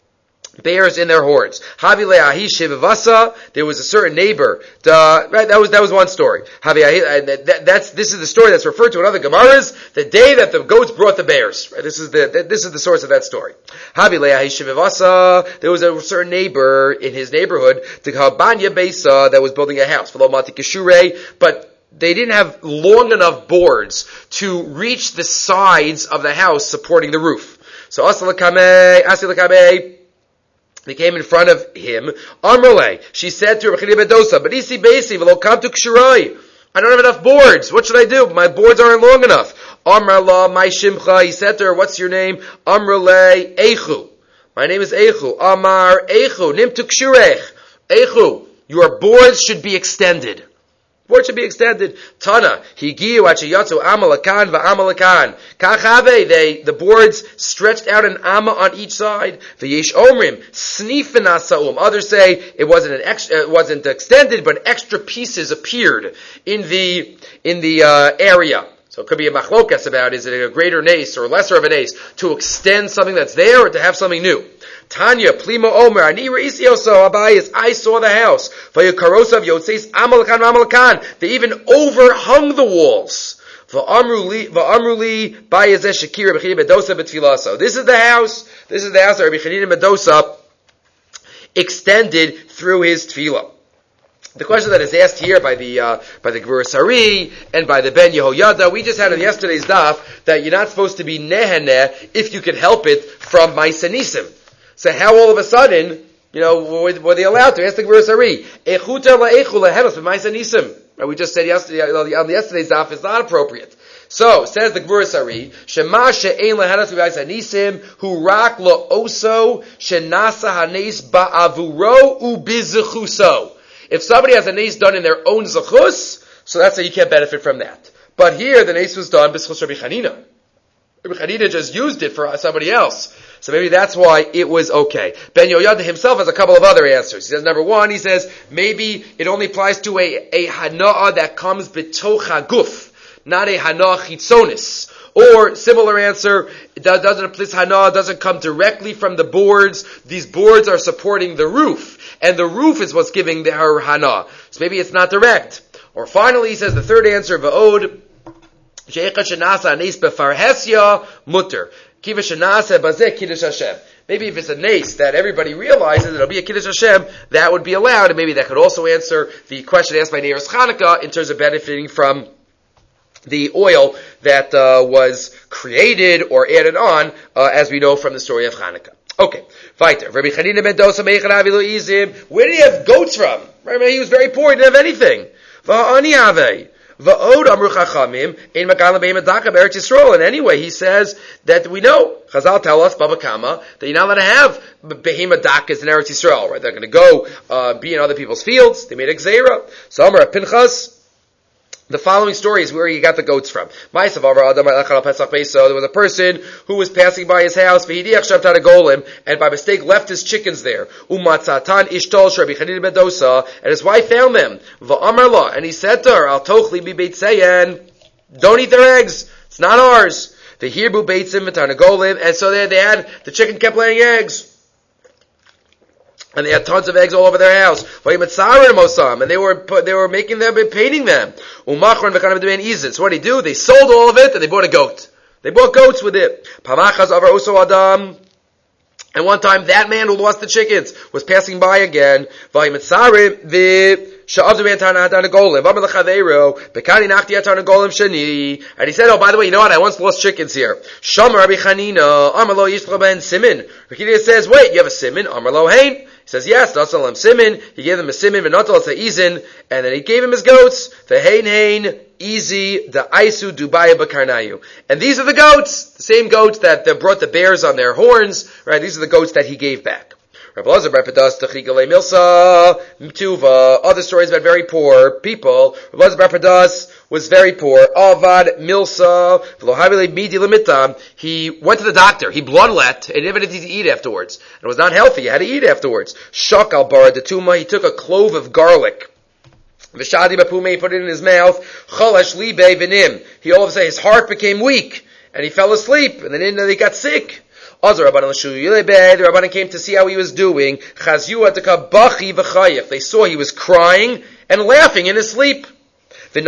bears in their horns. Havi le'ahi shevavasa. There was a certain neighbor. Uh, right, that was that was one story. Havi uh, that, that's this is the story that's referred to in other Gemaras. The day that the goats brought the bears. Right, this is the this is the source of that story. Havi le'ahi shevavasa. There was a certain neighbor in his neighborhood, Tikhabanya Besa, that was building a house. But they didn't have long enough boards to reach the sides of the house supporting the roof. So asalakame, asalakame. They came in front of him. Amrle, she said to Rabbi Chanina Medosa, but isi basi v'lo kam tu kshiroi. I don't have enough boards. What should I do? My boards aren't long enough. Amrla, my shimcha. He said to her, what's your name? Amrle, Eichu. My name is Eichu. Amar, Eichu, nim tu kshirech. Eichu, your boards should be extended. Board should be extended. Tana, higiu achiyatsu amalakan va'amalakan. Kachave, they, the boards stretched out an amma on each side. V'yesh omrim, snifin asaum. Others say it wasn't an extra, it wasn't extended, but extra pieces appeared in the, in the, uh, area. So it could be a machlokas about, is it a greater nace or lesser of a nace, to extend something that's there or to have something new. Tanya, Plima Omer, Ani Reisioso, Abayis, I saw the house. Vayukarosav Yotzeis, Amalakan, Amalakan. They even overhung the walls. Va'amruli, Va'amruli, Bayazeh Shakir, Rabbi Chanina Medosa, Betfilaso. This is the house, this is the house that Rabbi Chanina Medosa extended through his tefillah. The question that is asked here by the uh, by the Gvur Sari and by the Ben Yehoyada, we just had in yesterday's daf that you're not supposed to be neheneh if you could help it from Ma'aseh Nisim. So how all of a sudden, you know, were, were they allowed to? Ask the Gvur Sari. Echuta la'echu lehenos b'Ma'aseh Nisim. We just said yesterday on yesterday's daf it's not appropriate. So says the Gvur Sari, Shema she'ein lehenos b'Ma'aseh Nisim hu rak lo oso shenasa hanes ba'avuro u'bizechuso. If somebody has a nace done in their own zechus, so that's how you can't benefit from that. But here, the nace was done b'schus Rabbi Chanina. Rabbi Chanina just used it for somebody else. So maybe that's why it was okay. Ben Yoyada himself has a couple of other answers. He says, number one, he says, maybe it only applies to a, a hana'ah that comes b'toch haguf, not a hana'ah chitzonis. Or, similar answer, it doesn't, this hana'ah doesn't come directly from the boards. These boards are supporting the roof. And the roof is what's giving the, her hana'ah. So maybe it's not direct. Or finally, he says the third answer, va'od, she'echa shenasa anes befarhesya mutter. Kiva shenasa bazeh kiddush Hashem. Maybe if it's a nace that everybody realizes it'll be a Kiddush Hashem, that would be allowed, and maybe that could also answer the question asked by Neiros Chanukah in terms of benefiting from the oil that uh, was created or added on, uh, as we know from the story of Chanukah. Okay, weiter. Rabbi Chanina Medosa Meichan Avilu Izim. Where did he have goats from? Right, he was very poor. He didn't have anything. Va'ani Ave. Va'od amru chachamim ein magalim behemoth daka be'eretz Yisrael. And anyway, he says that we know, Chazal tell us, Baba Kama, that you're not allowed to have behemoth dakas in Eretz Yisrael, right? They're going to go uh, be in other people's fields. They made a gzeira. So Amar Pinchas, the following story is where he got the goats from. There was a person who was passing by his house, and by mistake left his chickens there. And his wife found them. And he said to her, don't eat their eggs. It's not ours. The Hebrew beitzim v'tarnagolim, and so they, they had, the chicken kept laying eggs. And they had tons of eggs all over their house. And they were they were making them, painting them. So what did he do? They sold all of it and they bought a goat. They bought goats with it. And one time that man who lost the chickens was passing by again. And he said, oh, by the way, you know what? I once lost chickens here. Rabbi Chanina says, wait, you have a siman? Amar lo hein. He says, yes, Nasalam Simin. He gave them a Simin, V'natal Sa'izin, and then he gave him his goats. The Hein Hein, Easy, the Aisu, Dubaya, Bakarnayu. And these are the goats, the same goats that brought the bears on their horns, right? These are the goats that he gave back. Rabbi Lazar Bar Padas, Techigale Milsa, Mtuva, other stories about very poor people. Rabbi Lazar Bar Padas was very poor. Avad, Milsa, V'lohavile Midi Limitam. He went to the doctor. He bloodlet, and never did he eat afterwards. And it was not healthy. He had to eat afterwards. Shakal Bara Detuma, he took a clove of garlic. V'shadi Bapume, he put it in his mouth. Chalash Libe V'nim. He all of a sudden, his heart became weak, and he fell asleep, and then he got sick. The Rabbanan came to see how he was doing. They saw he was crying and laughing in his sleep. And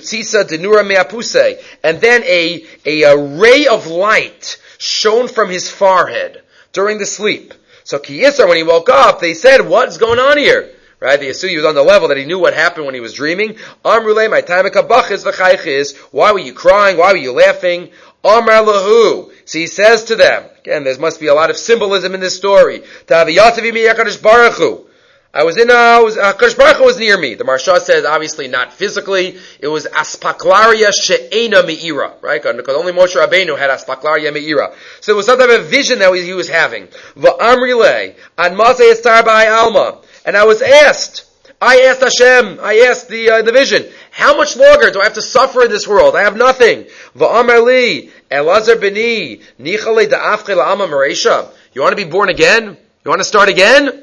then a, a, a ray of light shone from his forehead during the sleep. So Kiyisar, when he woke up, they said, what's going on here? Right? They assumed he was on the level that he knew what happened when he was dreaming. Why were you crying? Why were you laughing? Amar lahu. So he says to them, again, there must be a lot of symbolism in this story. I was in, uh, was, uh, Kadosh Baruch Hu was near me. The Maharsha says, obviously not physically, it was aspaklaria she'ena me'ira, right? Because only Moshe Rabbeinu had aspaklaria me'ira. So it was some type of vision that he was having. Va'amrile, an maseh estar b'ai alma. And I was asked, I asked Hashem, I asked the, uh, the vision, how much longer do I have to suffer in this world? I have nothing. Va'amar li, Elazar b'ni, nichale da'afche la'ama maresha. You want to be born again? You want to start again?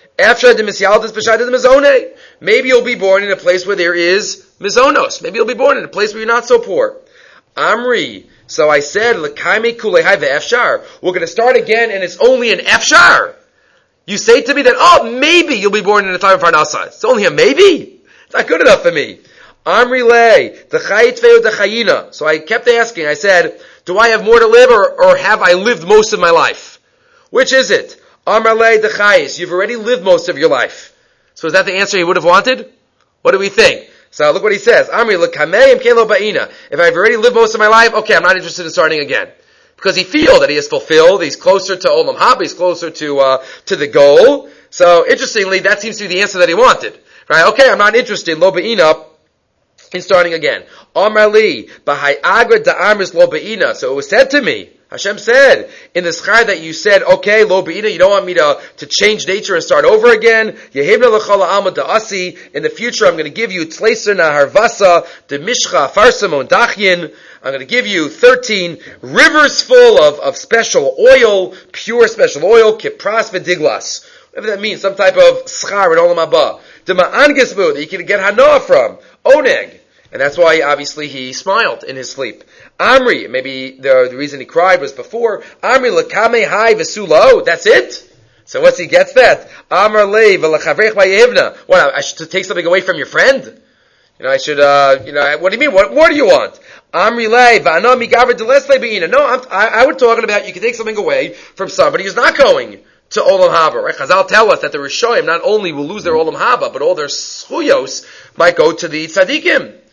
Maybe you'll be born in a place where there is mizonos. Maybe you'll be born in a place where you're not so poor. Amri. So I said, L'kaimi kulehai ve'efshar. We're going to start again and it's only an efshar. You say to me that, oh, maybe you'll be born in a time of Parnasa. It's only a maybe? It's not good enough for me. Amri le, d'chayit ve'u d'chayina. So I kept asking, I said, do I have more to live or, or have I lived most of my life? Which is it? Amar le d'chayis. You've already lived most of your life. So is that the answer he would have wanted? What do we think? So look what he says. Amri l'kameim kelo ba'ina. If I've already lived most of my life, okay, I'm not interested in starting again. Because he feels that he is fulfilled, he's closer to Olam Haba, he's closer to, uh, to the goal. So, interestingly, that seems to be the answer that he wanted. Right? Okay, I'm not interested, lo ba'ina, in starting again. Amar li, b'hai agra da'amris lo ba'ina. So it was said to me, Hashem said, in the schar that you said, okay, lo ba'ina, you don't want me to, to change nature and start over again. Yehibna l'chala alma da'asi. In the future, I'm going to give you tleiser naharvasa, demishcha farsamon dachyin. I'm going to give you thirteen rivers full of, of special oil, pure special oil, kipras v'diglas. Whatever that means, some type of schar in olam haba. Dema'an gesbu, that you can get hanoah from. Oneg. And that's why, obviously, he smiled in his sleep. Amri, maybe the, the reason he cried was before. Amri l'kame hai v'sulo. That's it? So once he gets that, Amar le v'lachavrech v'yehivna. What, I should take something away from your friend? You know, I should, uh, you know, what do you mean? What more do you want? Amri le v'ana migaver delesle be'ina. No, I'm, I, I was talking about you can take something away from somebody who's not going to Olam Haba, right? Chazal tell us that the Rishoyim not only will lose their Olam Haba, but all their schuyos might go to the tzaddikim.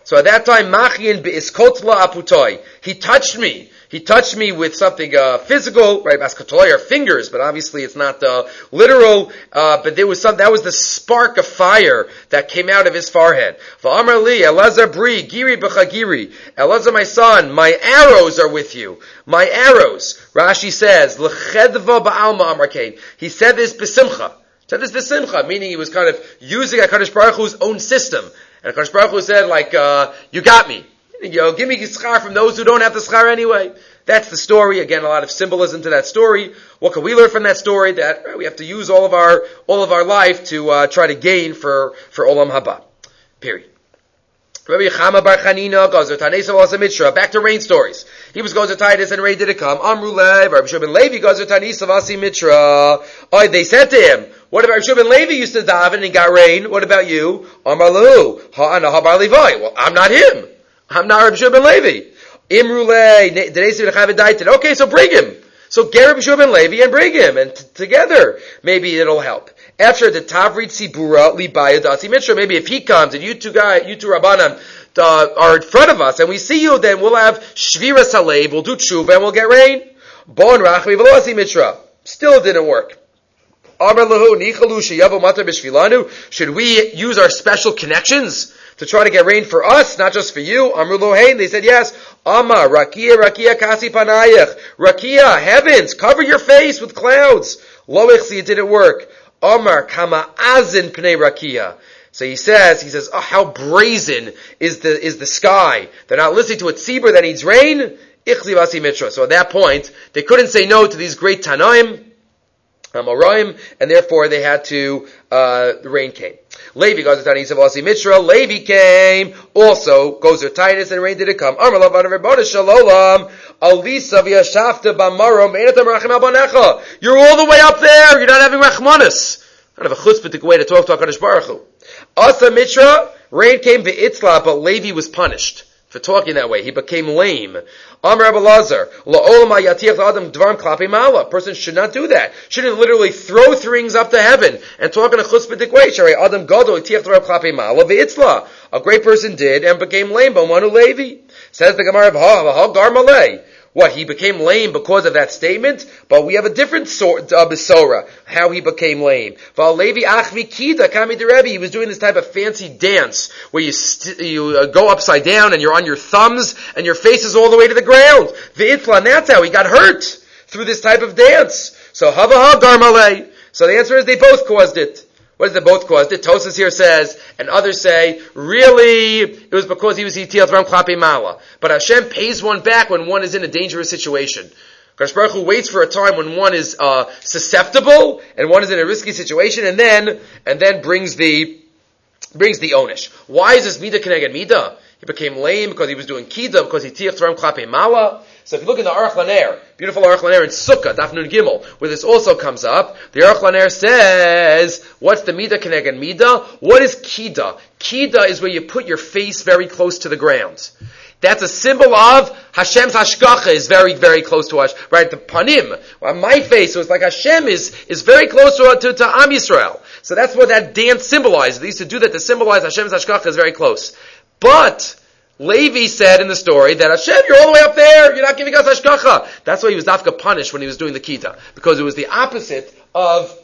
So at that time, Machin be'iskotla aputoi. He touched me. He touched me with something uh, physical, right? Baskatoy are fingers, but obviously it's not uh, literal. Uh, but there was some. That was the spark of fire that came out of his forehead. Va'amar li Elazar bri giri b'chagiri. Elazar, my son, my arrows are with you. My arrows. Rashi says l'chedva ba'alma amarkein. He said this b'simcha. Said this b'simcha, meaning he was kind of using HaKadosh Baruch Hu's own system. And HaKadosh Baruch Hu said, like, uh, you got me. You know, give me schar from those who don't have the schar anyway. That's the story. Again, a lot of symbolism to that story. What can we learn from that story? That right, we have to use all of our all of our life to uh, try to gain for for Olam Haba. Period. Rabbi Chama Bar Chanina goes to Tanesa Vasa Mitra. Back to rain stories. He was going to Titus and rain didn't come. Amru Lev, Rabbi Shimon Levi goes to Tanesa Vasa Mitra. Oh, they said to him, what about Rabbi Shimon Levi used to daven and he got rain? What about you? Amar Lahu, Ha'ana Habar Levi. Well, I'm not him. I'm not Rabbi Shimon Levi. Imrule, okay, so bring him. So get Rabbi Shimon Levi and bring him, and t- together, maybe it'll help. After the Tavrit Sibura, Libaya Dasi Mitra, maybe if he comes and you two guys, you two Rabbanan, uh, are in front of us, and we see you, then we'll have Shvira Salev, we'll do Tshuva, and we'll get rain. Bon Rachmi Velosi Mitra. Still didn't work. Should we use our special connections to try to get rain for us, not just for you? Amru Lohain, they said yes. Amar, Rakia, Rakia, Kasi Panayach. Rakia, heavens, cover your face with clouds. Loichsi, it didn't work. Amar, Kama Azin Pnei Rakia. So he says, he says, oh, how brazen is the, is the sky. They're not listening to a tzibur that needs rain. Ichzi Vasi Mitra. So at that point, they couldn't say no to these great Tanaim. Amoraim, and therefore they had to, uh, the rain came. Levi goes to Tanis of Asi Mitra, Levi came, also goes to Titus, and rain didn't come. Amar Lavan Rebbeinu Shalom, Alisa v'yashafta b'marom, einatam rachim al banecha. You're all the way up there, you're not having rachmanis. Kind of a chutzpah way to talk to HaKadosh Baruch Hu. Asa Mitra, rain came v'itzla, but Levi was punished for talking that way. He became lame. Amar Abelazar, la'olam ha'yatiach la'adam dvarim klapi ma'ala. A person should not do that. Shouldn't literally throw things up to heaven and talk in a chutzpahdik way. Sharei adam gadol yatiach dvarim klapi ma'ala ve'itzla. A great person did and became lame. B'manu Levi. Says the Gemara of Hagar Malay. What, he became lame because of that statement? But we have a different sort of besora, how he became lame. He was doing this type of fancy dance where you st- you uh, go upside down and you're on your thumbs and your face is all the way to the ground. V'itla, and that's how he got hurt through this type of dance. So havaha garmalei. So the answer is they both caused it. What is they both caused it? Tosas here says, and others say, really, it was because he was Yitiel Dvarim Klapi Mala. But Hashem pays one back when one is in a dangerous situation. Kadosh Baruch Hu waits for a time when one is uh, susceptible and one is in a risky situation, and then and then brings the brings the onish. Why is this Midah Keneged Midah? He became lame because he was doing Kida, because he Tiach Dvarim Klapi Mala. So if you look in the Aruch LaNer, beautiful Aruch LaNer in Sukkah, Daf Nun Gimel, where this also comes up, the Aruch LaNer says, what's the Midah Keneged Midah? What is Kida? Kida is where you put your face very close to the ground. That's a symbol of Hashem's Hashgacha is very, very close to us. Right? The Panim, on my face, it was like Hashem is, is very close to, to, to Am Yisrael. So that's what that dance symbolizes. They used to do that to symbolize Hashem's Hashgacha is very close. But Levi said in the story that Hashem, you're all the way up there, you're not giving us hashgacha. That's why he was dafka punished when he was doing the kida, because it was the opposite of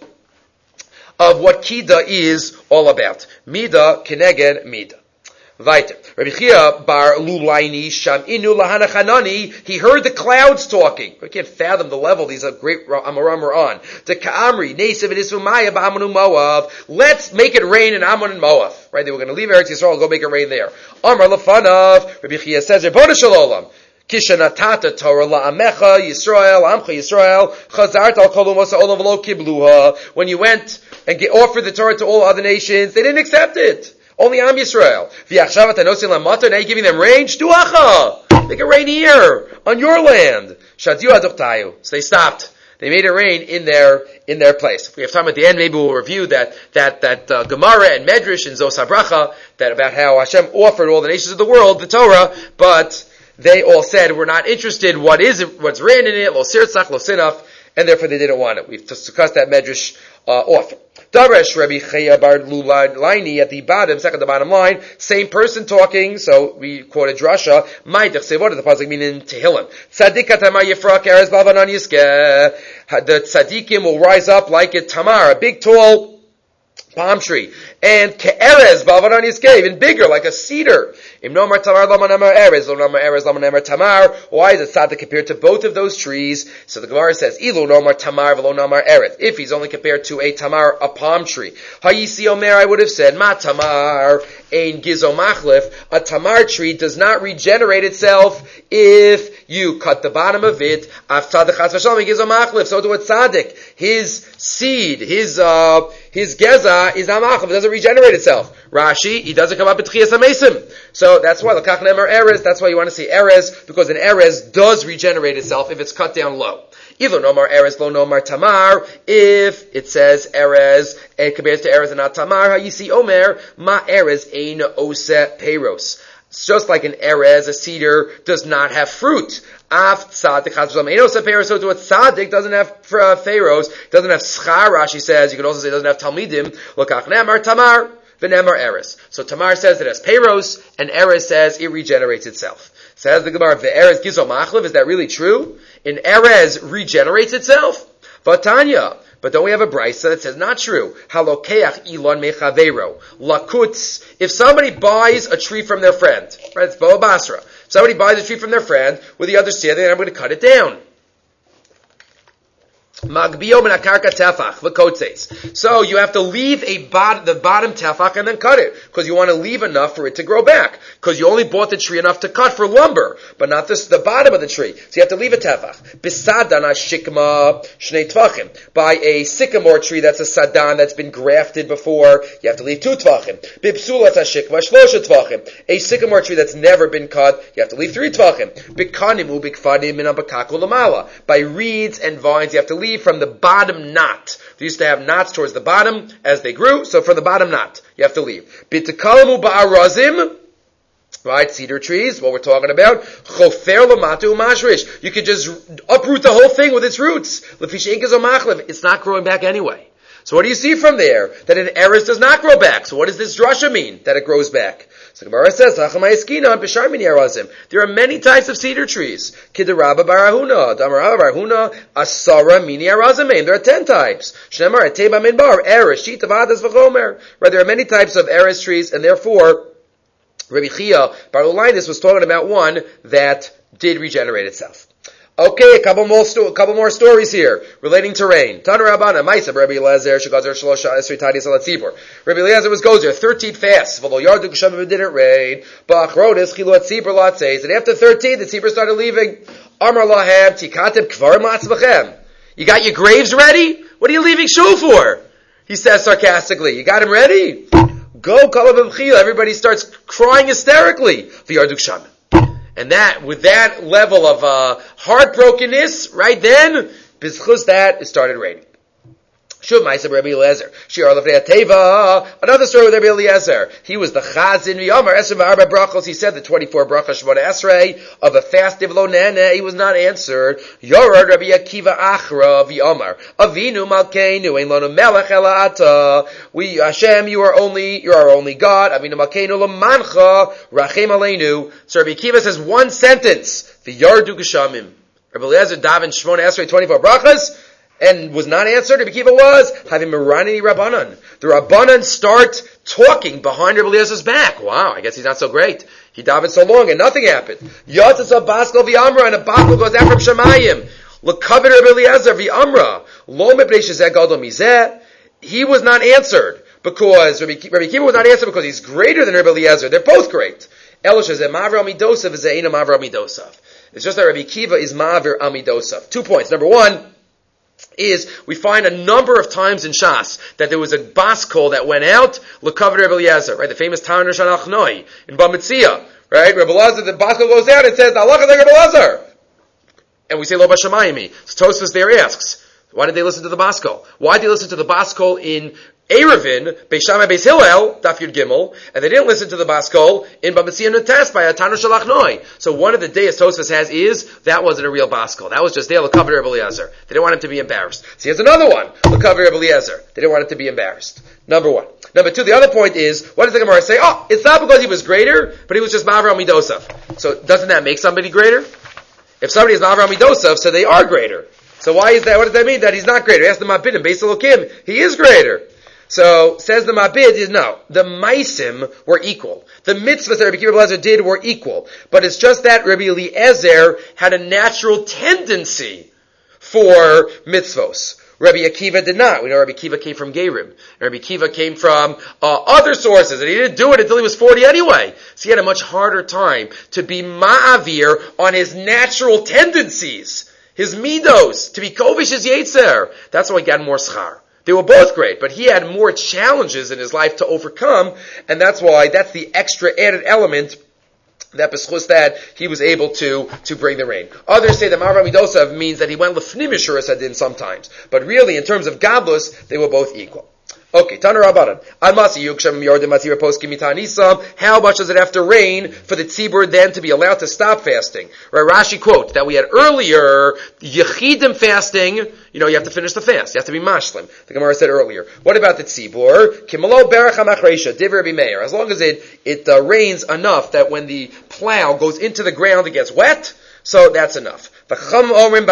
of what kida is all about. Mida keneged mida. Weiter. Rabbi Chia bar Lulaini sham inu lahana chanani. He heard the clouds talking. We can't fathom the level these are great Amoram are on. The Ka'amri nesev isumaya ba'amanu Moav. Let's make it rain in Ammon and Moav. Right? They were going to leave Eretz Yisrael and go make it rain there. Amar lefanav. Rabbi Chia says, Rebbeinu Shalom. Kishanatata Torah la'amecha Yisrael, amcha Yisrael, chazart al kolumos ha'olam v'lo kibluha. When you went and get, offered the Torah to all other nations, they didn't accept it. Only Am Yisrael. V'yachshav atanosin la'mata. Now you're giving them rain. Shtuacha. Make it rain here on your land. Shadiu adoktayu. So they stopped. They made it rain in their in their place. If we have time at the end, maybe we'll review that that that uh, Gemara and Medrash and Zos HaBracha that about how Hashem offered all the nations of the world the Torah, but they all said we're not interested. What is it? What's written in it? Lo sirtzach, lo sinaf, and therefore they didn't want it. We've discussed that Medrash uh, often. Daresh Rabbi Chaya bar Lulaini at the bottom, second the bottom line, same person talking, so we quoted Drasha, Maidach say, what does the pasuk mean in Tehillim? Tzadik Tamar Yifrak Erez Balvanan Yiskeh. The tzaddikim will rise up like a tamar, a big tall palm tree. And ke'erez balvanan yiskeh, even bigger, like a cedar. Im nomar tamar lama namar erez, lo nomar erez lama namar tamar. Why is it tzaddik compared to both of those trees? So the Gemara says, ilu nomar tamar v'lo nomar erez. If he's only compared to a tamar, a palm tree. Hayisi omer, I would have said, ma tamar ein gizo machlif. A tamar tree does not regenerate itself if you cut the bottom of it. Af tzaddik chas v'shalom gizo machlif. So do a tzaddik. His seed, his, uh, his geza is not machlif. It doesn't regenerate itself. Rashi, he doesn't come up in Tchias HaMesim. So that's why the Kach Nemer Erez, that's why you want to see Erez, because an Erez does regenerate itself if it's cut down low. Either nomar Erez, lo nomar Tamar, if it says Erez, it compares to Erez and not Tamar, Hayisi Omer, ma Erez ein ose peiros. It's just like an Erez, a cedar, does not have fruit. Af tzaddik chas v'shalom ein ose peiros, so to a tzaddik doesn't have uh, pharaohs, doesn't have schar, Rashi says, you could also say it doesn't have talmidim, lo kach nemar Tamar, v'nemar Erez. So Tamar says it has peiros, and Erez says it regenerates itself. Says the Gemara, the Erez gizo machlev, is that really true? In Erez regenerates itself? Vatanya. But don't we have a brisa that says not true? Halokeach ilon mechaveiro. Lakutz. If somebody buys a tree from their friend, right? It's Boa Basra. If somebody buys a tree from their friend with the understanding that I'm going to cut it down. Magbio min akarka tefach v'kotzes. So you have to leave a bot, the bottom tefach and then cut it, because you want to leave enough for it to grow back. Because you only bought the tree enough to cut for lumber, but not this, the bottom of the tree. So you have to leave a tefach. Bisadana shikma shnei tvachim. By a sycamore tree that's a sadan that's been grafted before, you have to leave two tvachim. Bipsulat shikma shlosha tvachim. A sycamore tree that's never been cut, you have to leave three tvachim. Bikanimu bikfadim min abakaku lamala. By reeds and vines, you have to leave from the bottom knot. They used to have knots towards the bottom as they grew, so from the bottom knot, you have to leave. B'tekalamu ba'arazim, right, cedar trees, what we're talking about. Chofer lamatu mashrish. You could just uproot the whole thing with its roots. It's not growing back anyway. So what do you see from there? That an Erez does not grow back. So what does this drasha mean, that it grows back? So Gemara says, there are many types of cedar trees. Kidarabba barahuna, Damarabba barahuna, Asara mini arazamein. There are ten types. Shnemar eteba minbar, Erez, Shita vadas v'chomer. Right, there are many types of Erez trees, and therefore, Rabbi Chia bar Lulainus was talking about one that did regenerate itself. Okay, a couple more, sto- a couple more stories here relating to rain. Tana Rabbana, Maisa, Rabbi Eliezer, Shagazer Shalosha Esri Tadi Salat Tzibur. Rabbi Eliezer was gozer, thirteen fasts. V'lo yardu k'shavim, it didn't rain. Ba'achrodis chilu at Tzibur latzeis. And after thirteen, the Tzibur started leaving. Amar lahem tikatem kvarim latzvachem. You got your graves ready? What are you leaving shul for? He says sarcastically. You got them ready? Go, kalav b'chila. Everybody starts crying hysterically. V'yardu k'shavim. And that, with that level of uh, heartbrokenness, right then, b'zchus that, it started raining. Shuv Ma'aseh Rabbi Eliezer. Shi'ar Lefnei Teva. Another story with Rabbi Eliezer. He was the Chazin V'Yamar Esrei V'Arba Brachos. He said the twenty-four brachos Shemona Esrei of a fast Divlo Nene. He was not answered. Yorad Rabbi Akiva Achra V'Yamar. Avinu Malkeinu Ein Lanu Melech Ela Ata. We Hashem, you are only you are only God. Avinu Malkeinu L'Mancha Rachem Aleinu. So Rabbi Akiva says one sentence. V'Yardu Geshamim. Rabbi Eliezer daven Shemona Esrei twenty-four brachos. And was not answered. Rabbi Akiva was having Merani Rabbanan. The Rabbanan start talking behind Rabbi Eliezer's back. Wow, I guess he's not so great. He davened so long and nothing happened. Yatzas Baskel v'Amra, and a Baskel goes down from Shemayim. L'kaved Rabbi Eliezer v'Amra. Lo mepnei shezeh gadol mizeh. He was not answered because Rabbi Akiva was not answered because he's greater than Rabbi Eliezer. They're both great. Elosh shezeh ma'avir amidosav v'zeh eina ma'avir amidosav. It's just that Rabbi Akiva is ma'avir amidosav. Two points. Number one is we find a number of times in Shas that there was a bas kol that went out l'kavod Rabbi Eliezer, right? The famous Tanur Shanach Noi in Bamitzia, right? Rabbi Eliezer, the bas kol goes out and says, "Allah Rabbi Eliezer," and we say Lo Bashamayimi. So Tosfos there asks, why did they listen to the bas kol? Why did they listen to the bas kol in Erevin, Beis Shammai, Beis Hillel, Daf Yud Gimel, and they didn't listen to the Baskol in Babasiyah Nutas by Atanu Shalach Noi. So one of the days Tosfos has is, that wasn't a real Baskol. That was just there, L'Kavir Rebbe Eliezer. They didn't want him to be embarrassed. So here's another one, L'Kavir Rebbe Eliezer. They didn't want him to be embarrassed. Number one. Number two, the other point is, what does the Gemara say? Oh, it's not because he was greater, but he was just Ma'avar Midosaf. So doesn't that make somebody greater? If somebody is Ma'avar Midosaf, so they are greater. So why is that? What does that mean? That he's not greater. Ask the Mabid and Beis Elokim. He is greater. So, says the Mabid, is no. The Maisim were equal. The mitzvahs that Rabbi Akiva Eliezer did were equal. But it's just that Rabbi Eliezer had a natural tendency for mitzvos. Rabbi Akiva did not. We know Rabbi Akiva came from Gerim. Rabbi Akiva came from uh, other sources, and he didn't do it until he was forty anyway. So he had a much harder time to be ma'avir on his natural tendencies, his midos, to be kovish his yetzer. That's why he got more schar. They were both great, but he had more challenges in his life to overcome, and that's why, that's the extra added element that b'schus that he was able to to bring the rain. Others say that Ma'avar Midosav means that he went l'fnim Yeshua Sadin sometimes, but really in terms of gadlus, they were both equal. Okay, Tanur Rabbanan. Almasi Yukshem Yordim Matir Poskim Mitanisam. How much does it have to rain for the tzibur then to be allowed to stop fasting? Right, Rashi quote that we had earlier, Yechidim fasting, you know, you have to finish the fast. You have to be mashlim. The Gemara said earlier. What about the tzibur? Kimalo Berach HaMachreisha, Divrei Rabbi Meir. As long as it, it uh, rains enough that when the plow goes into the ground it gets wet, so that's enough. In dry land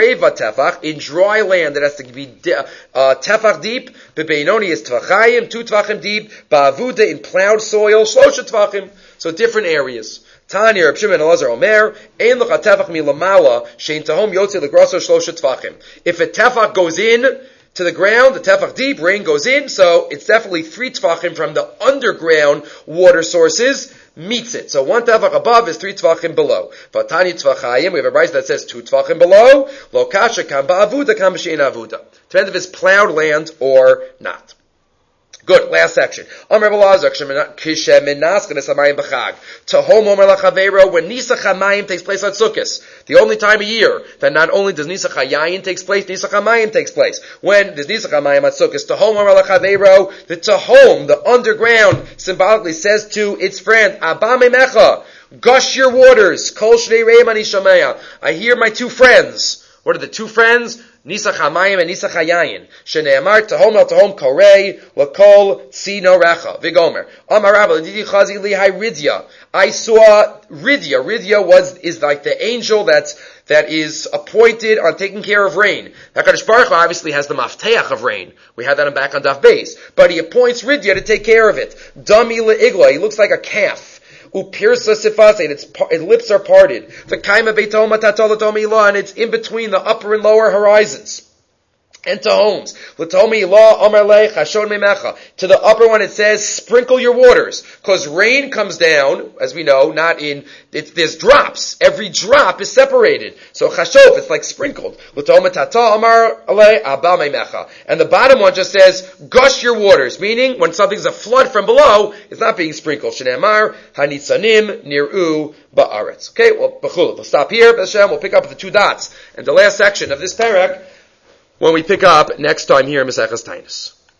that has to be uh, tefach deep, bebeinoni is tvachayim, two tvachim deep, ba'avuda in plowed soil, shlosha tvachim. So different areas. Tanya, Reb Shimon Elazar Omer, ein l'cha tefach milamala, shein tahom yotze l'grosso shlosha tvachim. If a tefach goes in to the ground, the tefach deep, rain goes in, so it's definitely three tvachim from the underground water sources, meets it. So one tefach above is three tvachim below. Vatani tvachayim, we have a brayso that says two tvachim below, lo kasha kam ba'avuda kam b'shein avuda. Depends if it's plowed land or not. Good, last section. Amar Belazar, kishe minas k'nes hamayim b'chag. Tahom omer lachavero, when Nisach HaMayim takes place at Sukkot. The only time a year that not only does Nisach HaYayin takes place, Nisach HaMayim takes place. When does Nisach HaMayim at Sukkot? Tahom omer lachavero, the Tahom, the underground, symbolically says to its friend, Abba memecha, gush your waters, kol shnei reim ani shameya. I hear my two friends. What are the two friends? Nisach HaMayim and Nisach HaYayin. Shene'amar tahom el tahom korei l'kol tzino recha. Vigomer. Amar Rabba l'didi chazi lihai Ridya. I saw Ridya. Ridya was, is like the angel that's, that is appointed on taking care of rain. HaKadosh Baruch Hu obviously has the mafteach of rain. We had that on back on Daf Beis. But he appoints Ridya to take care of it. Dami le'igla. He looks like a calf. Upirsa sifase, and its, its lips are parted. The kaima beitoma tatolatom ilah, and it's in between the upper and lower horizons. And to homes. L'tomi ilah omer lei chashon memecha. To the upper one it says, sprinkle your waters. Because rain comes down, as we know, not in, it, there's drops. Every drop is separated. So chashov, it's like sprinkled. L'toma tata omer lei abba memecha. And the bottom one just says, gush your waters. Meaning, when something's a flood from below, it's not being sprinkled. Shneamar, hanitzanim, nir'u, ba'aretz. Okay, well, b'chul. We'll stop here, B'Hashem. We'll pick up the two dots. And the last section of this parak, when we pick up next time here in Maseches Tainus.